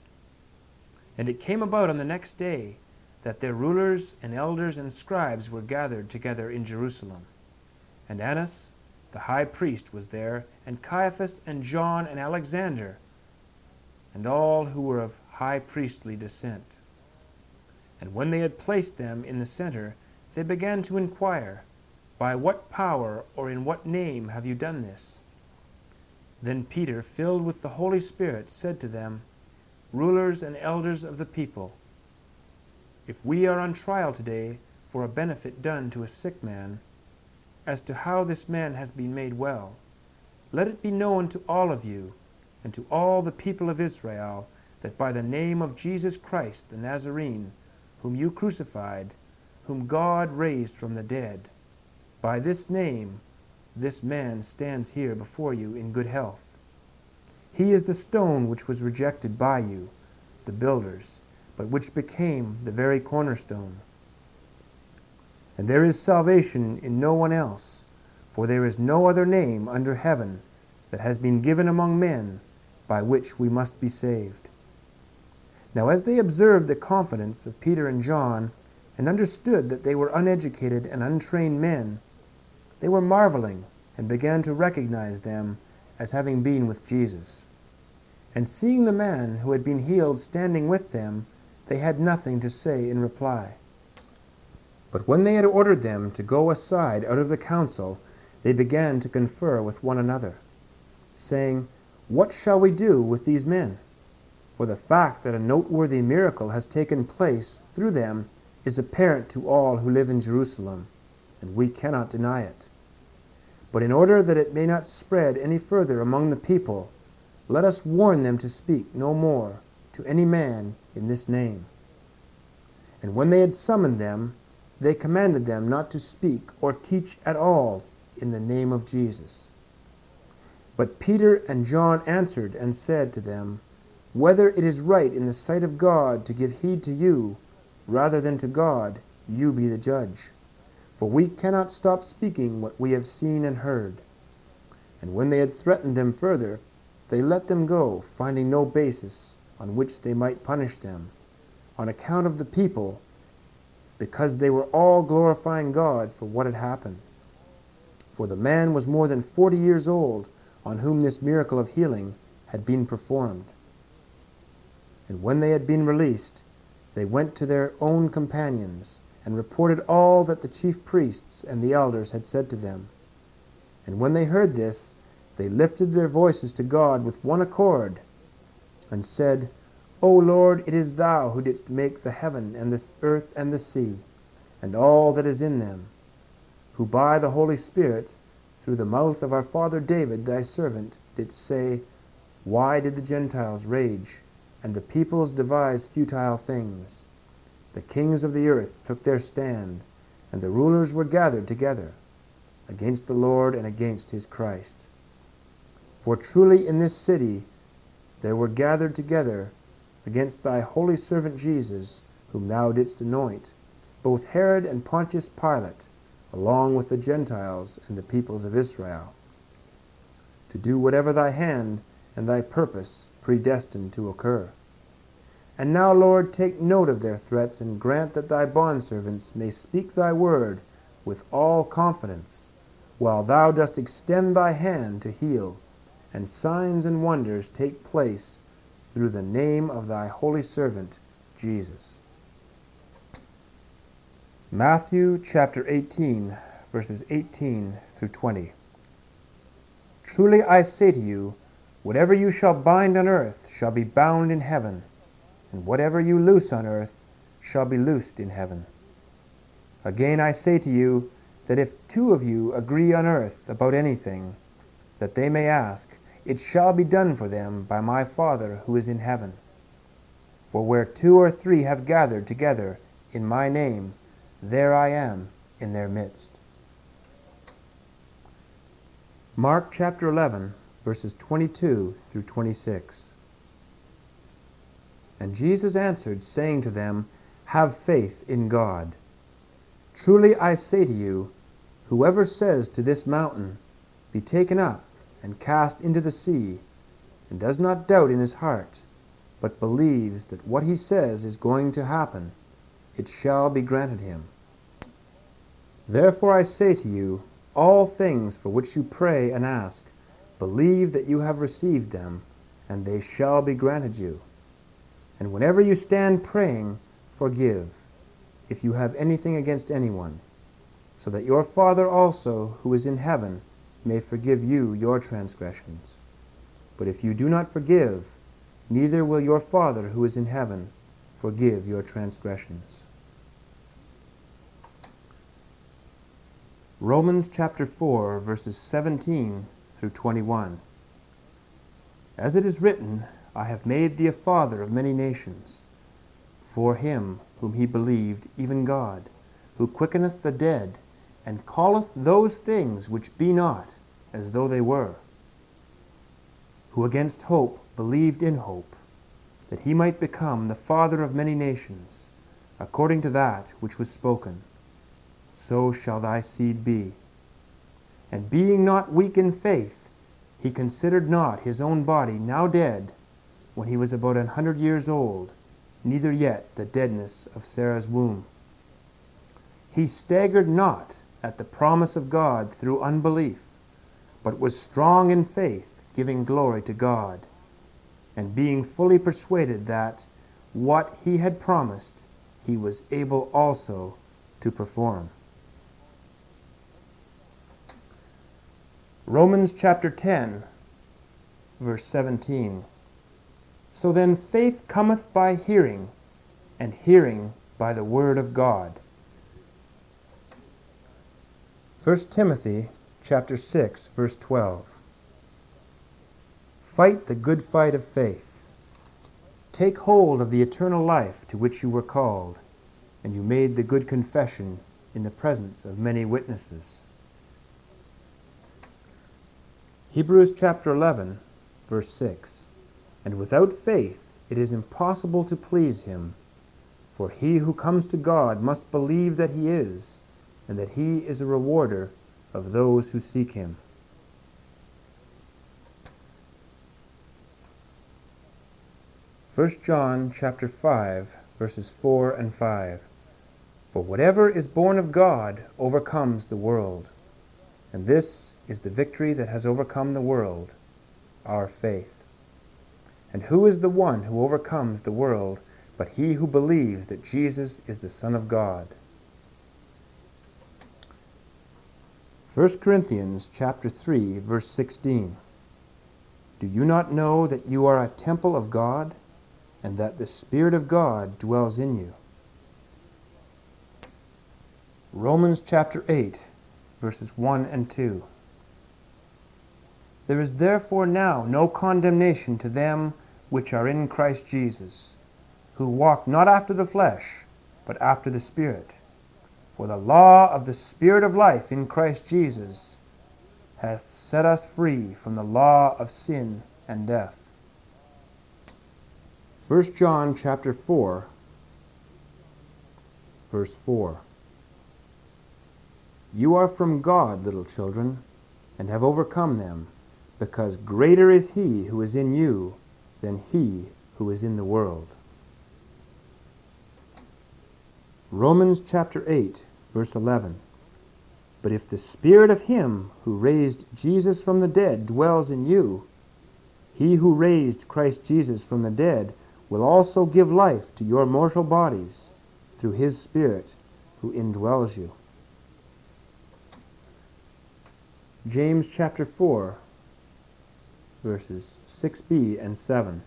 And it came about on the next day that their rulers and elders and scribes were gathered together in Jerusalem. And Annas the high priest was there, and Caiaphas and John and Alexander, and all who were of high priestly descent. And when they had placed them in the center, they began to inquire, "By what power or in what name have you done this?" Then Peter, filled with the Holy Spirit, said to them, "Rulers and elders of the people, if we are on trial today for a benefit done to a sick man, as to how this man has been made well, let it be known to all of you and to all the people of Israel that by the name of Jesus Christ the Nazarene, whom you crucified, whom God raised from the dead, by this name this man stands here before you in good health. He is the stone which was rejected by you, the builders, but which became the very cornerstone. And there is salvation in no one else, for there is no other name under heaven that has been given among men by which we must be saved." Now as they observed the confidence of Peter and John, and understood that they were uneducated and untrained men, they were marveling, and began to recognize them as having been with Jesus. And seeing the man who had been healed standing with them, they had nothing to say in reply. But when they had ordered them to go aside out of the council, they began to confer with one another, saying, "What shall we do with these men? For the fact that a noteworthy miracle has taken place through them is apparent to all who live in Jerusalem, and we cannot deny it. But in order that it may not spread any further among the people, let us warn them to speak no more to any man in this name." And when they had summoned them, they commanded them not to speak or teach at all in the name of Jesus. But Peter and John answered and said to them, "Whether it is right in the sight of God to give heed to you, rather than to God, you be the judge. For we cannot stop speaking what we have seen and heard." And when they had threatened them further, they let them go, finding no basis on which they might punish them, on account of the people, because they were all glorifying God for what had happened. For the man was more than 40 years old, on whom this miracle of healing had been performed. And when they had been released, they went to their own companions, and reported all that the chief priests and the elders had said to them. And when they heard this, they lifted their voices to God with one accord, and said, "O Lord, it is thou who didst make the heaven and the earth and the sea, and all that is in them, who by the Holy Spirit, through the mouth of our father David thy servant, didst say, Why did the Gentiles rage, and the peoples devise futile things? The kings of the earth took their stand, and the rulers were gathered together against the Lord and against his Christ. For truly in this city there were gathered together against thy holy servant Jesus, whom thou didst anoint, both Herod and Pontius Pilate, along with the Gentiles and the peoples of Israel, to do whatever thy hand and thy purpose predestined to occur. And now, Lord, take note of their threats, and grant that thy bondservants may speak thy word with all confidence, while thou dost extend thy hand to heal, and signs and wonders take place through the name of thy holy servant Jesus." Matthew chapter 18, verses 18 through 20. Truly I say to you, whatever you shall bind on earth shall be bound in heaven, and whatever you loose on earth shall be loosed in heaven. Again I say to you, that if two of you agree on earth about anything that they may ask, it shall be done for them by my Father who is in heaven. For where 2 or 3 have gathered together in my name, there I am in their midst. Mark chapter 11, verses 22 through 26. And Jesus answered, saying to them, Have faith in God. Truly I say to you, whoever says to this mountain, Be taken up and cast into the sea, and does not doubt in his heart, but believes that what he says is going to happen, it shall be granted him. Therefore I say to you, all things for which you pray and ask, believe that you have received them, and they shall be granted you. And whenever you stand praying, forgive, if you have anything against anyone, so that your Father also, who is in heaven, may forgive you your transgressions. But if you do not forgive, neither will your Father who is in heaven forgive your transgressions. Romans chapter 4, verses 17 through 21. As it is written, I have made thee a father of many nations, for him whom he believed, even God, who quickeneth the dead, and calleth those things which be not as though they were, who against hope believed in hope, that he might become the father of many nations, according to that which was spoken, So shall thy seed be. And being not weak in faith, he considered not his own body now dead, when he was about 100 years old, neither yet the deadness of Sarah's womb. He staggered not at the promise of God through unbelief, but was strong in faith, giving glory to God, and being fully persuaded that what he had promised he was able also to perform. Romans chapter 10, verse 17. So then faith cometh by hearing, and hearing by the word of God. 1 Timothy chapter 6, verse 12. Fight the good fight of faith. Take hold of the eternal life to which you were called, and you made the good confession in the presence of many witnesses. Hebrews chapter 11, verse 6. And without faith it is impossible to please him, for he who comes to God must believe that he is, and that he is a rewarder of those who seek him. First John chapter 5, verses 4 and 5. For whatever is born of God overcomes the world, and this is the victory that has overcome the world, our faith. And who is the one who overcomes the world but he who believes that Jesus is the Son of God? 1 Corinthians chapter 3, verse 16. Do you not know that you are a temple of God, and that the Spirit of God dwells in you? Romans chapter 8, verses 1 and 2. There is therefore now no condemnation to them which are in Christ Jesus, who walk not after the flesh, but after the Spirit. For the law of the Spirit of life in Christ Jesus hath set us free from the law of sin and death. 1 John chapter 4, verse 4. You are from God, little children, and have overcome them, because greater is he who is in you than he who is in the world. Romans chapter 8, verse 11. But if the Spirit of him who raised Jesus from the dead dwells in you, he who raised Christ Jesus from the dead will also give life to your mortal bodies through his Spirit, who indwells you. James chapter 4, verses 6b and 7.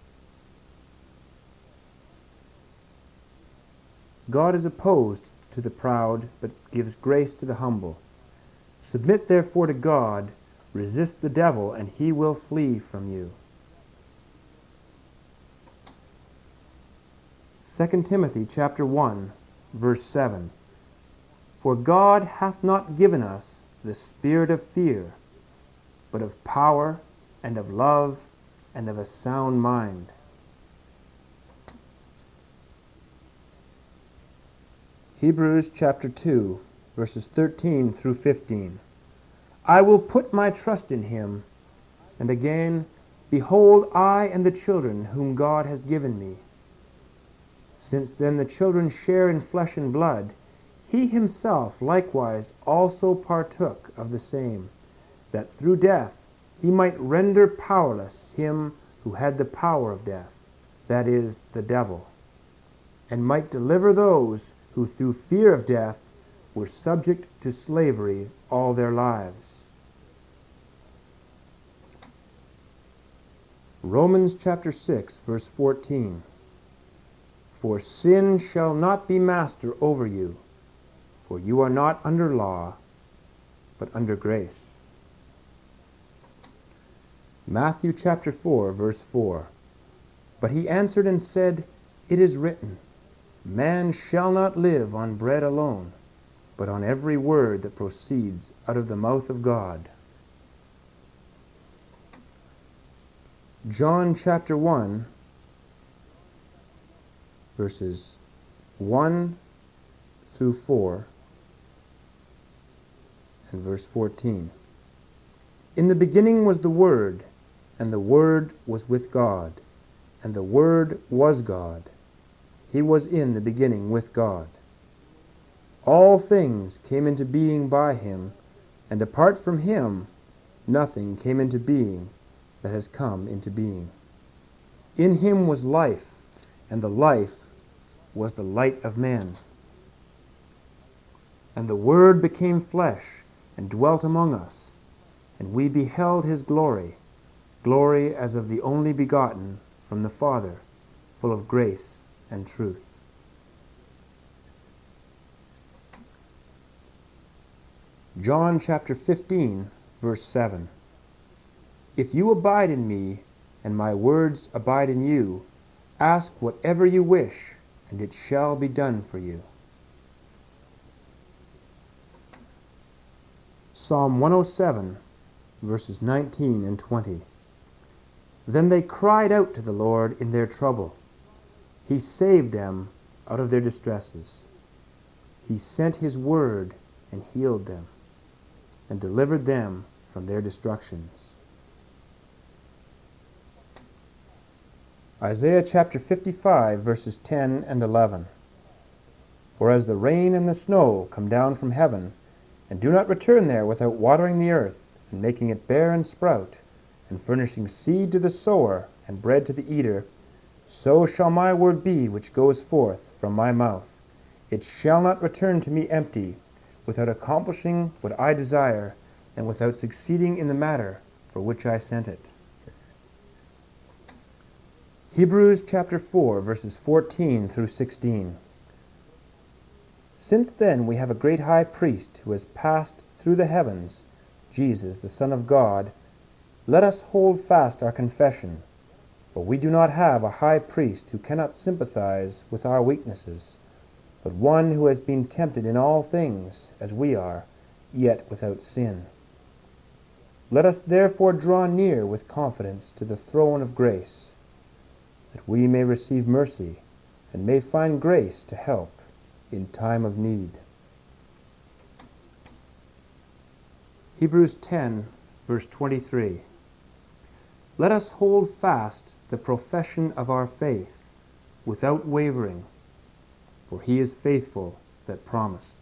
God is opposed to the proud, but gives grace to the humble. Submit therefore to God, resist the devil, and he will flee from you. 2 Timothy chapter 1, verse 7. For God hath not given us the spirit of fear, but of power, and of love, and of a sound mind. Hebrews chapter 2, verses 13 through 15. I will put my trust in him. And again, behold, I and the children whom God has given me. Since then the children share in flesh and blood, he himself likewise also partook of the same, that through death he might render powerless him who had the power of death, that is, the devil, and might deliver those who through fear of death were subject to slavery all their lives. Romans chapter 6, verse 14. For sin shall not be master over you, for you are not under law, but under grace. Matthew chapter 4, verse 4. But he answered and said, It is written, Man shall not live on bread alone, but on every word that proceeds out of the mouth of God. John chapter 1, verses 1 through 4, and verse 14. In the beginning was the Word, and the Word was with God, and the Word was God. He was in the beginning with God. All things came into being by him, and apart from him nothing came into being that has come into being. In him was life, and the life was the light of men. And the Word became flesh, and dwelt among us, and we beheld his glory, glory as of the only begotten from the Father, full of grace and truth. John chapter 15, verse 7. If you abide in me, and my words abide in you, ask whatever you wish, and it shall be done for you. Psalm 107, verses 19 and 20. Then they cried out to the Lord in their trouble. He saved them out of their distresses. He sent his word and healed them, and delivered them from their destructions. Isaiah chapter 55, verses 10 and 11. For as the rain and the snow come down from heaven, and do not return there without watering the earth, and making it bear and sprout, and furnishing seed to the sower, and bread to the eater, so shall my word be which goes forth from my mouth. It shall not return to me empty, without accomplishing what I desire, and without succeeding in the matter for which I sent it. Hebrews chapter 4, verses 14 through 16. Since then we have a great high priest who has passed through the heavens, Jesus, the Son of God, let us hold fast our confession. For we do not have a high priest who cannot sympathize with our weaknesses, but one who has been tempted in all things, as we are, yet without sin. Let us therefore draw near with confidence to the throne of grace, that we may receive mercy, and may find grace to help in time of need. Hebrews 10, verse 23. Let us hold fast the profession of our faith without wavering, for he is faithful that promised.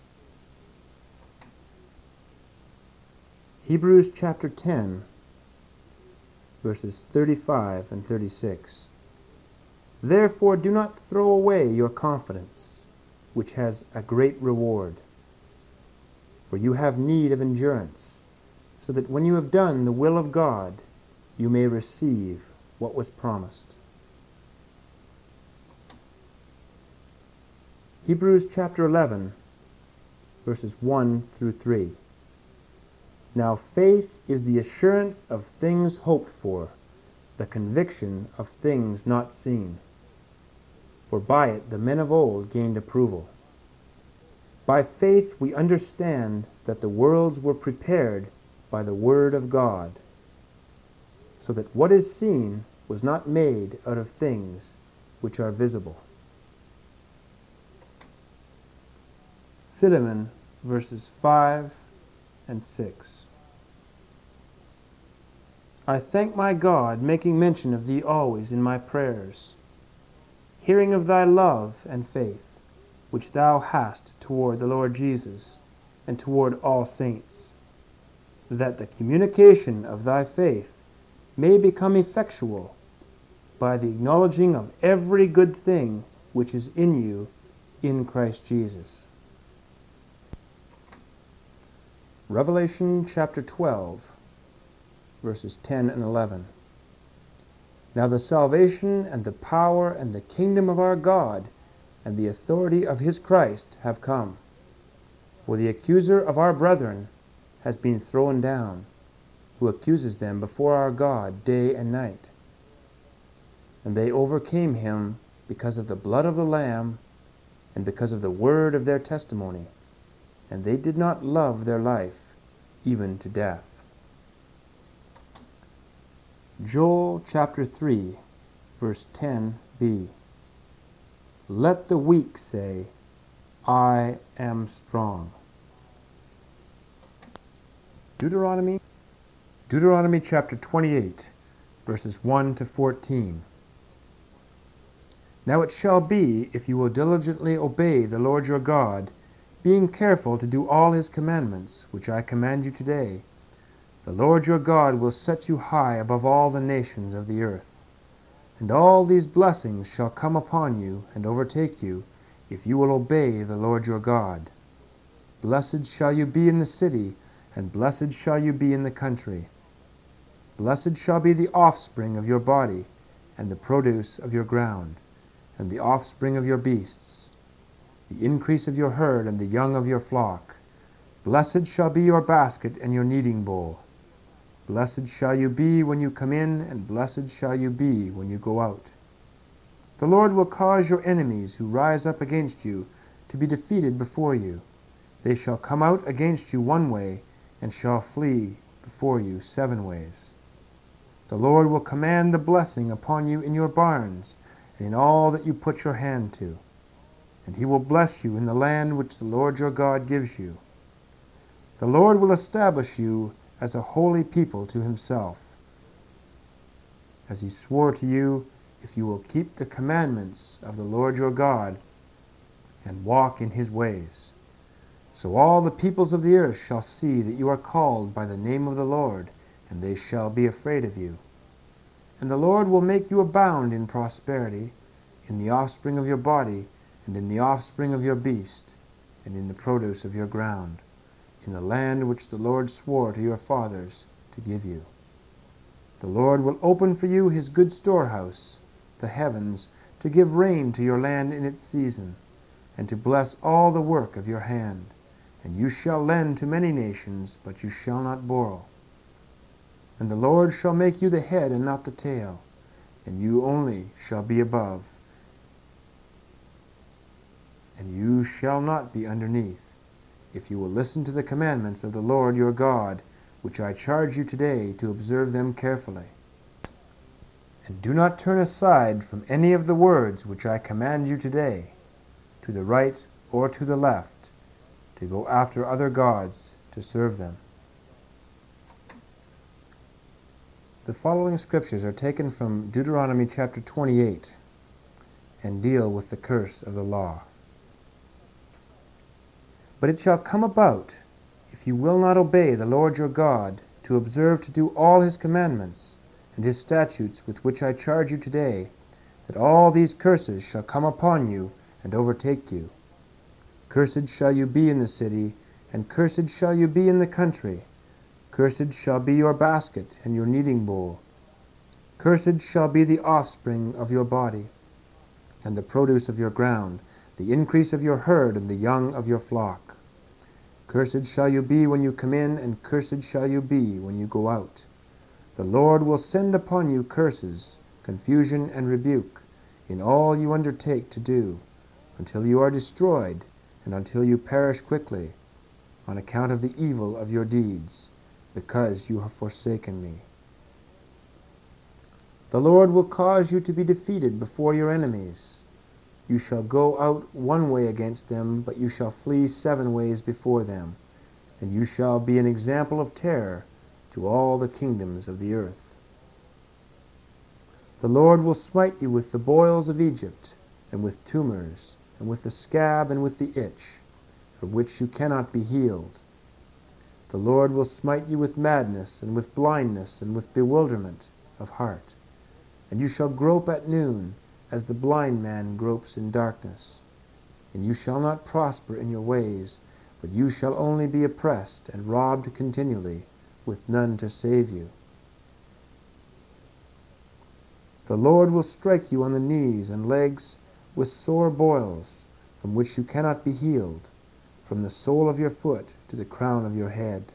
Hebrews chapter 10, verses 35 and 36. Therefore do not throw away your confidence, which has a great reward. For you have need of endurance, so that when you have done the will of God, you may receive what was promised. Hebrews chapter 11, verses 1 through 3. Now faith is the assurance of things hoped for, the conviction of things not seen. For by it the men of old gained approval. By faith we understand that the worlds were prepared by the word of God, so that what is seen was not made out of things which are visible. Philemon, verses 5 and 6. I thank my God, making mention of thee always in my prayers, hearing of thy love and faith, which thou hast toward the Lord Jesus, and toward all saints, that the communication of thy faith may become effectual by the acknowledging of every good thing which is in you in Christ Jesus. Revelation chapter 12, verses 10 and 11. Now the salvation and the power and the kingdom of our God and the authority of his Christ have come. For the accuser of our brethren has been thrown down, who accuses them before our God day and night. And they overcame him because of the blood of the Lamb and because of the word of their testimony, and they did not love their life even to death. Joel chapter 3, verse 10b. Let the weak say, I am strong. Deuteronomy chapter 28, verses 1 to 14. Now it shall be, if you will diligently obey the Lord your God, being careful to do all his commandments, which I command you today, the Lord your God will set you high above all the nations of the earth. And all these blessings shall come upon you and overtake you, if you will obey the Lord your God. Blessed shall you be in the city, and blessed shall you be in the country. Blessed shall be the offspring of your body, and the produce of your ground, and the offspring of your beasts, the increase of your herd, and the young of your flock. Blessed shall be your basket and your kneading bowl. Blessed shall you be when you come in, and blessed shall you be when you go out. The Lord will cause your enemies who rise up against you to be defeated before you. They shall come out against you one way, and shall flee before you 7 ways. The Lord will command the blessing upon you in your barns, and in all that you put your hand to. And he will bless you in the land which the Lord your God gives you. The Lord will establish you as a holy people to himself, as he swore to you, if you will keep the commandments of the Lord your God and walk in his ways. So all the peoples of the earth shall see that you are called by the name of the Lord, and they shall be afraid of you. And the Lord will make you abound in prosperity, in the offspring of your body, and in the offspring of your beast, and in the produce of your ground, in the land which the Lord swore to your fathers to give you. The Lord will open for you his good storehouse, the heavens, to give rain to your land in its season, and to bless all the work of your hand. And you shall lend to many nations, but you shall not borrow. And the Lord shall make you the head and not the tail, and you only shall be above, and you shall not be underneath, if you will listen to the commandments of the Lord your God, which I charge you today to observe them carefully. And do not turn aside from any of the words which I command you today, to the right or to the left, to go after other gods to serve them. The following scriptures are taken from Deuteronomy chapter 28 and deal with the curse of the law. But it shall come about, if you will not obey the Lord your God, to observe to do all his commandments and his statutes with which I charge you today, that all these curses shall come upon you and overtake you. Cursed shall you be in the city, and cursed shall you be in the country. Cursed shall be your basket and your kneading bowl. Cursed shall be the offspring of your body, and the produce of your ground, the increase of your herd, and the young of your flock. Cursed shall you be when you come in, and cursed shall you be when you go out. The Lord will send upon you curses, confusion, and rebuke, in all you undertake to do, until you are destroyed, and until you perish quickly, on account of the evil of your deeds, because you have forsaken me. The Lord will cause you to be defeated before your enemies. You shall go out one way against them, but you shall flee 7 ways before them, and you shall be an example of terror to all the kingdoms of the earth. The Lord will smite you with the boils of Egypt, and with tumors, and with the scab, and with the itch, from which you cannot be healed. The Lord will smite you with madness, and with blindness, and with bewilderment of heart. And you shall grope at noon, as the blind man gropes in darkness. And you shall not prosper in your ways, but you shall only be oppressed and robbed continually, with none to save you. The Lord will strike you on the knees and legs with sore boils, from which you cannot be healed, from the sole of your foot to the crown of your head.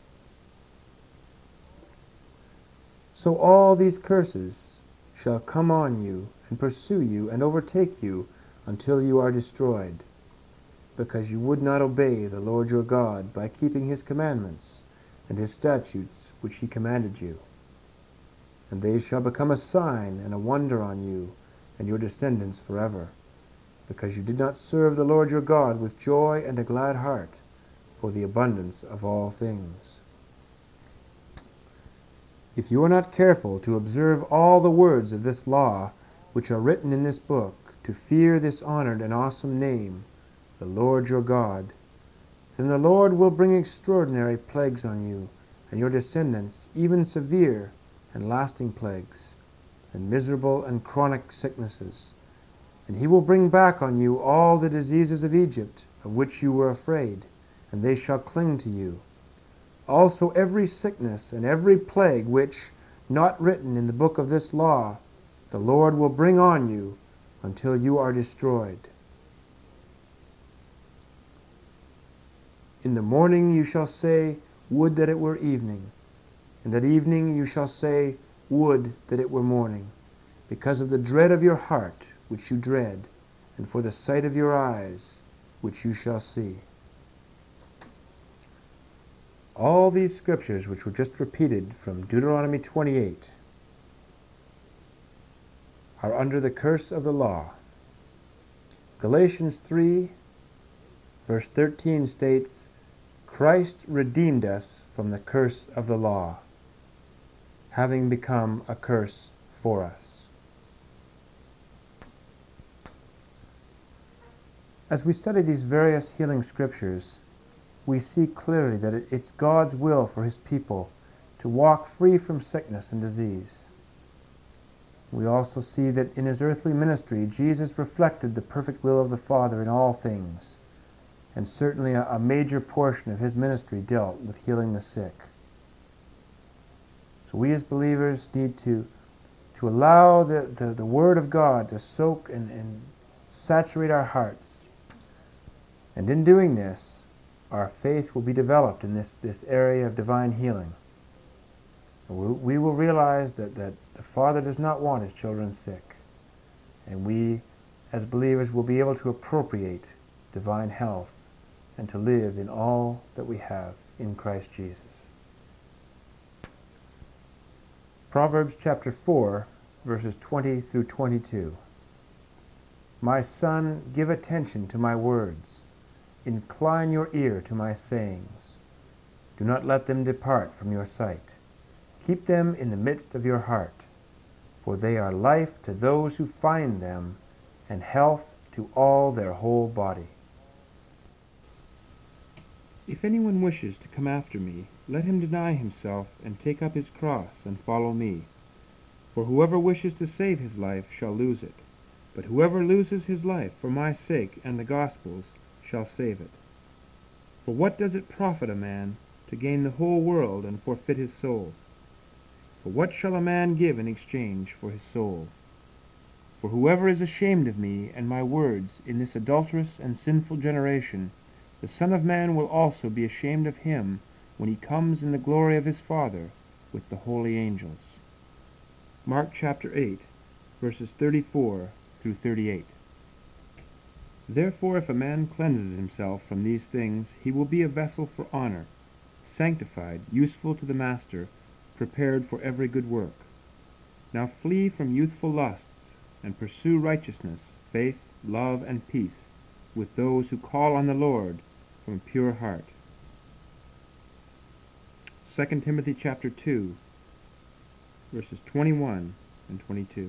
So all these curses shall come on you, and pursue you, and overtake you, until you are destroyed, because you would not obey the Lord your God by keeping his commandments and his statutes which he commanded you. And they shall become a sign and a wonder on you and your descendants forever, because you did not serve the Lord your God with joy and a glad heart, for the abundance of all things. If you are not careful to observe all the words of this law, which are written in this book, to fear this honored and awesome name, the Lord your God, then the Lord will bring extraordinary plagues on you and your descendants, even severe and lasting plagues, and miserable and chronic sicknesses. And he will bring back on you all the diseases of Egypt, of which you were afraid, and they shall cling to you. Also every sickness and every plague which, not written in the book of this law, the Lord will bring on you until you are destroyed. In the morning you shall say, Would that it were evening. And at evening you shall say, Would that it were morning, because of the dread of your heart, which you dread, and for the sight of your eyes, which you shall see. All these scriptures, which were just repeated from Deuteronomy 28, are under the curse of the law. Galatians 3, verse 13 states, Christ redeemed us from the curse of the law, having become a curse for us. As we study these various healing scriptures, we see clearly that it's God's will for his people to walk free from sickness and disease. We also see that in his earthly ministry, Jesus reflected the perfect will of the Father in all things, and certainly a major portion of his ministry dealt with healing the sick. So we as believers need to allow the Word of God to soak and saturate our hearts. And in doing this, our faith will be developed in this area of divine healing. We will realize that the Father does not want his children sick. And we, as believers, will be able to appropriate divine health and to live in all that we have in Christ Jesus. Proverbs chapter 4, verses 20 through 22. My son, give attention to my words. Incline your ear to my sayings. Do not let them depart from your sight. Keep them in the midst of your heart, for they are life to those who find them, and health to all their whole body. If anyone wishes to come after me, let him deny himself and take up his cross and follow me. For whoever wishes to save his life shall lose it, but whoever loses his life for my sake and the gospel's shall save it. For what does it profit a man to gain the whole world and forfeit his soul? For what shall a man give in exchange for his soul? For whoever is ashamed of me and my words in this adulterous and sinful generation, the Son of Man will also be ashamed of him when he comes in the glory of his Father with the holy angels. Mark chapter 8, verses 34 through 38. Therefore if a man cleanses himself from these things, he will be a vessel for honor, sanctified, useful to the master, prepared for every good work. Now flee from youthful lusts, and pursue righteousness, faith, love, and peace with those who call on the Lord from a pure heart. 2 Timothy chapter 2, verses 21 and 22.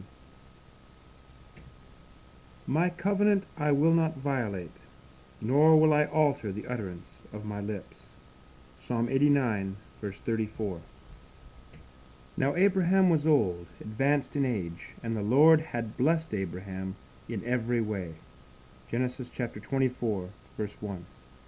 My covenant I will not violate, nor will I alter the utterance of my lips. Psalm 89, verse 34. Now Abraham was old, advanced in age, and the Lord had blessed Abraham in every way. Genesis chapter 24, verse 1.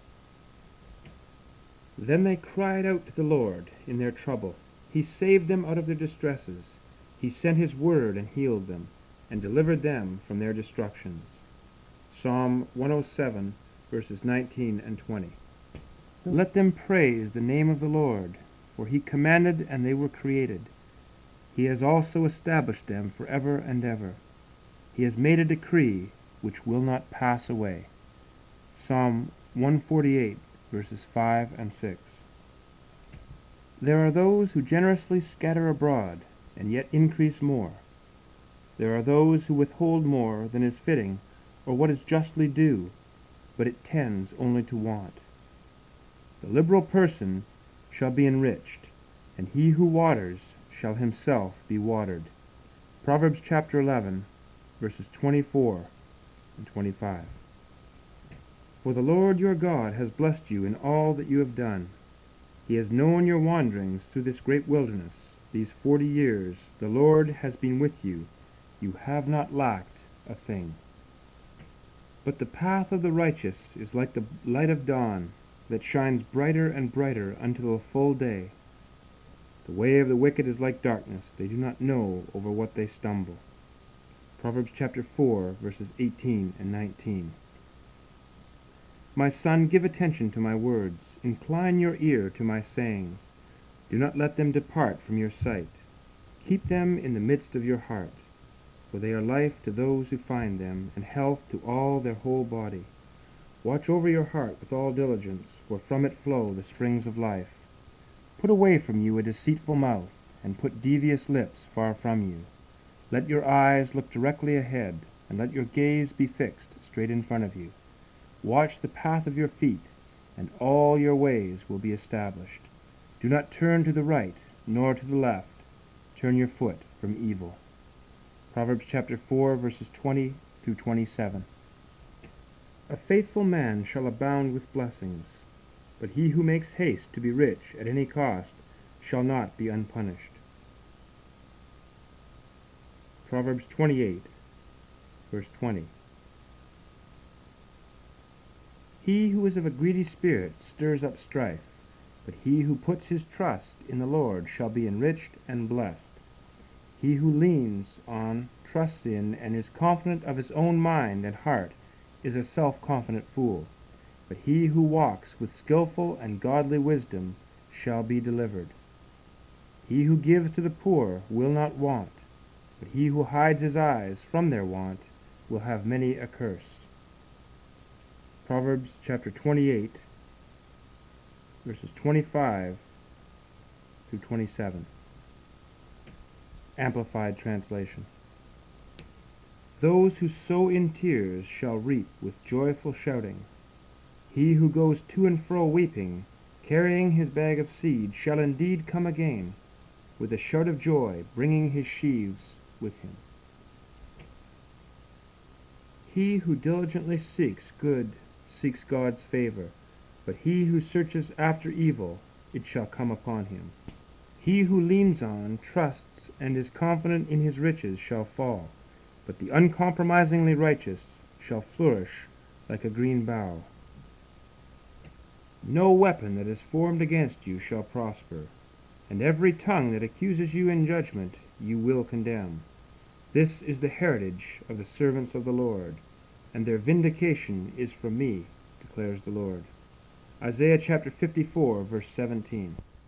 Then they cried out to the Lord in their trouble. He saved them out of their distresses. He sent his word and healed them, and delivered them from their destructions. Psalm 107, verses 19 and 20. Let them praise the name of the Lord, for he commanded and they were created. He has also established them forever and ever. He has made a decree which will not pass away. Psalm 148, verses 5 and 6. There are those who generously scatter abroad, and yet increase more. There are those who withhold more than is fitting, or what is justly due, but it tends only to want. The liberal person shall be enriched, and he who waters shall himself be watered. Proverbs chapter 11, verses 24 and 25. For the Lord your God has blessed you in all that you have done. He has known your wanderings through this great wilderness. These 40 years the Lord has been with you. You have not lacked a thing. But the path of the righteous is like the light of dawn, that shines brighter and brighter until the full day. The way of the wicked is like darkness. They do not know over what they stumble. Proverbs chapter 4, verses 18 and 19. My son, give attention to my words. Incline your ear to my sayings. Do not let them depart from your sight. Keep them in the midst of your heart, for they are life to those who find them, and health to all their whole body. Watch over your heart with all diligence, for from it flow the springs of life. Put away from you a deceitful mouth, and put devious lips far from you. Let your eyes look directly ahead, and let your gaze be fixed straight in front of you. Watch the path of your feet, and all your ways will be established. Do not turn to the right, nor to the left. Turn your foot from evil. Proverbs chapter 4, verses 20 through 27. A faithful man shall abound with blessings, but he who makes haste to be rich at any cost shall not be unpunished. Proverbs 28, verse 20. He who is of a greedy spirit stirs up strife, but he who puts his trust in the Lord shall be enriched and blessed. He who leans on, trusts in, and is confident of his own mind and heart is a self-confident fool, but he who walks with skillful and godly wisdom shall be delivered. He who gives to the poor will not want, but he who hides his eyes from their want will have many a curse. Proverbs chapter 28, verses 25 through 27. Amplified Translation. Those who sow in tears shall reap with joyful shouting. He who goes to and fro weeping, carrying his bag of seed, shall indeed come again, with a shout of joy, bringing his sheaves with him. He who diligently seeks good seeks God's favor, but he who searches after evil, it shall come upon him. He who leans on, trusts, and is confident in his riches shall fall, but the uncompromisingly righteous shall flourish like a green bough. No weapon that is formed against you shall prosper, and every tongue that accuses you in judgment you will condemn. This is the heritage of the servants of the Lord, and their vindication is from me, declares the Lord. Isaiah chapter 54, verse 17.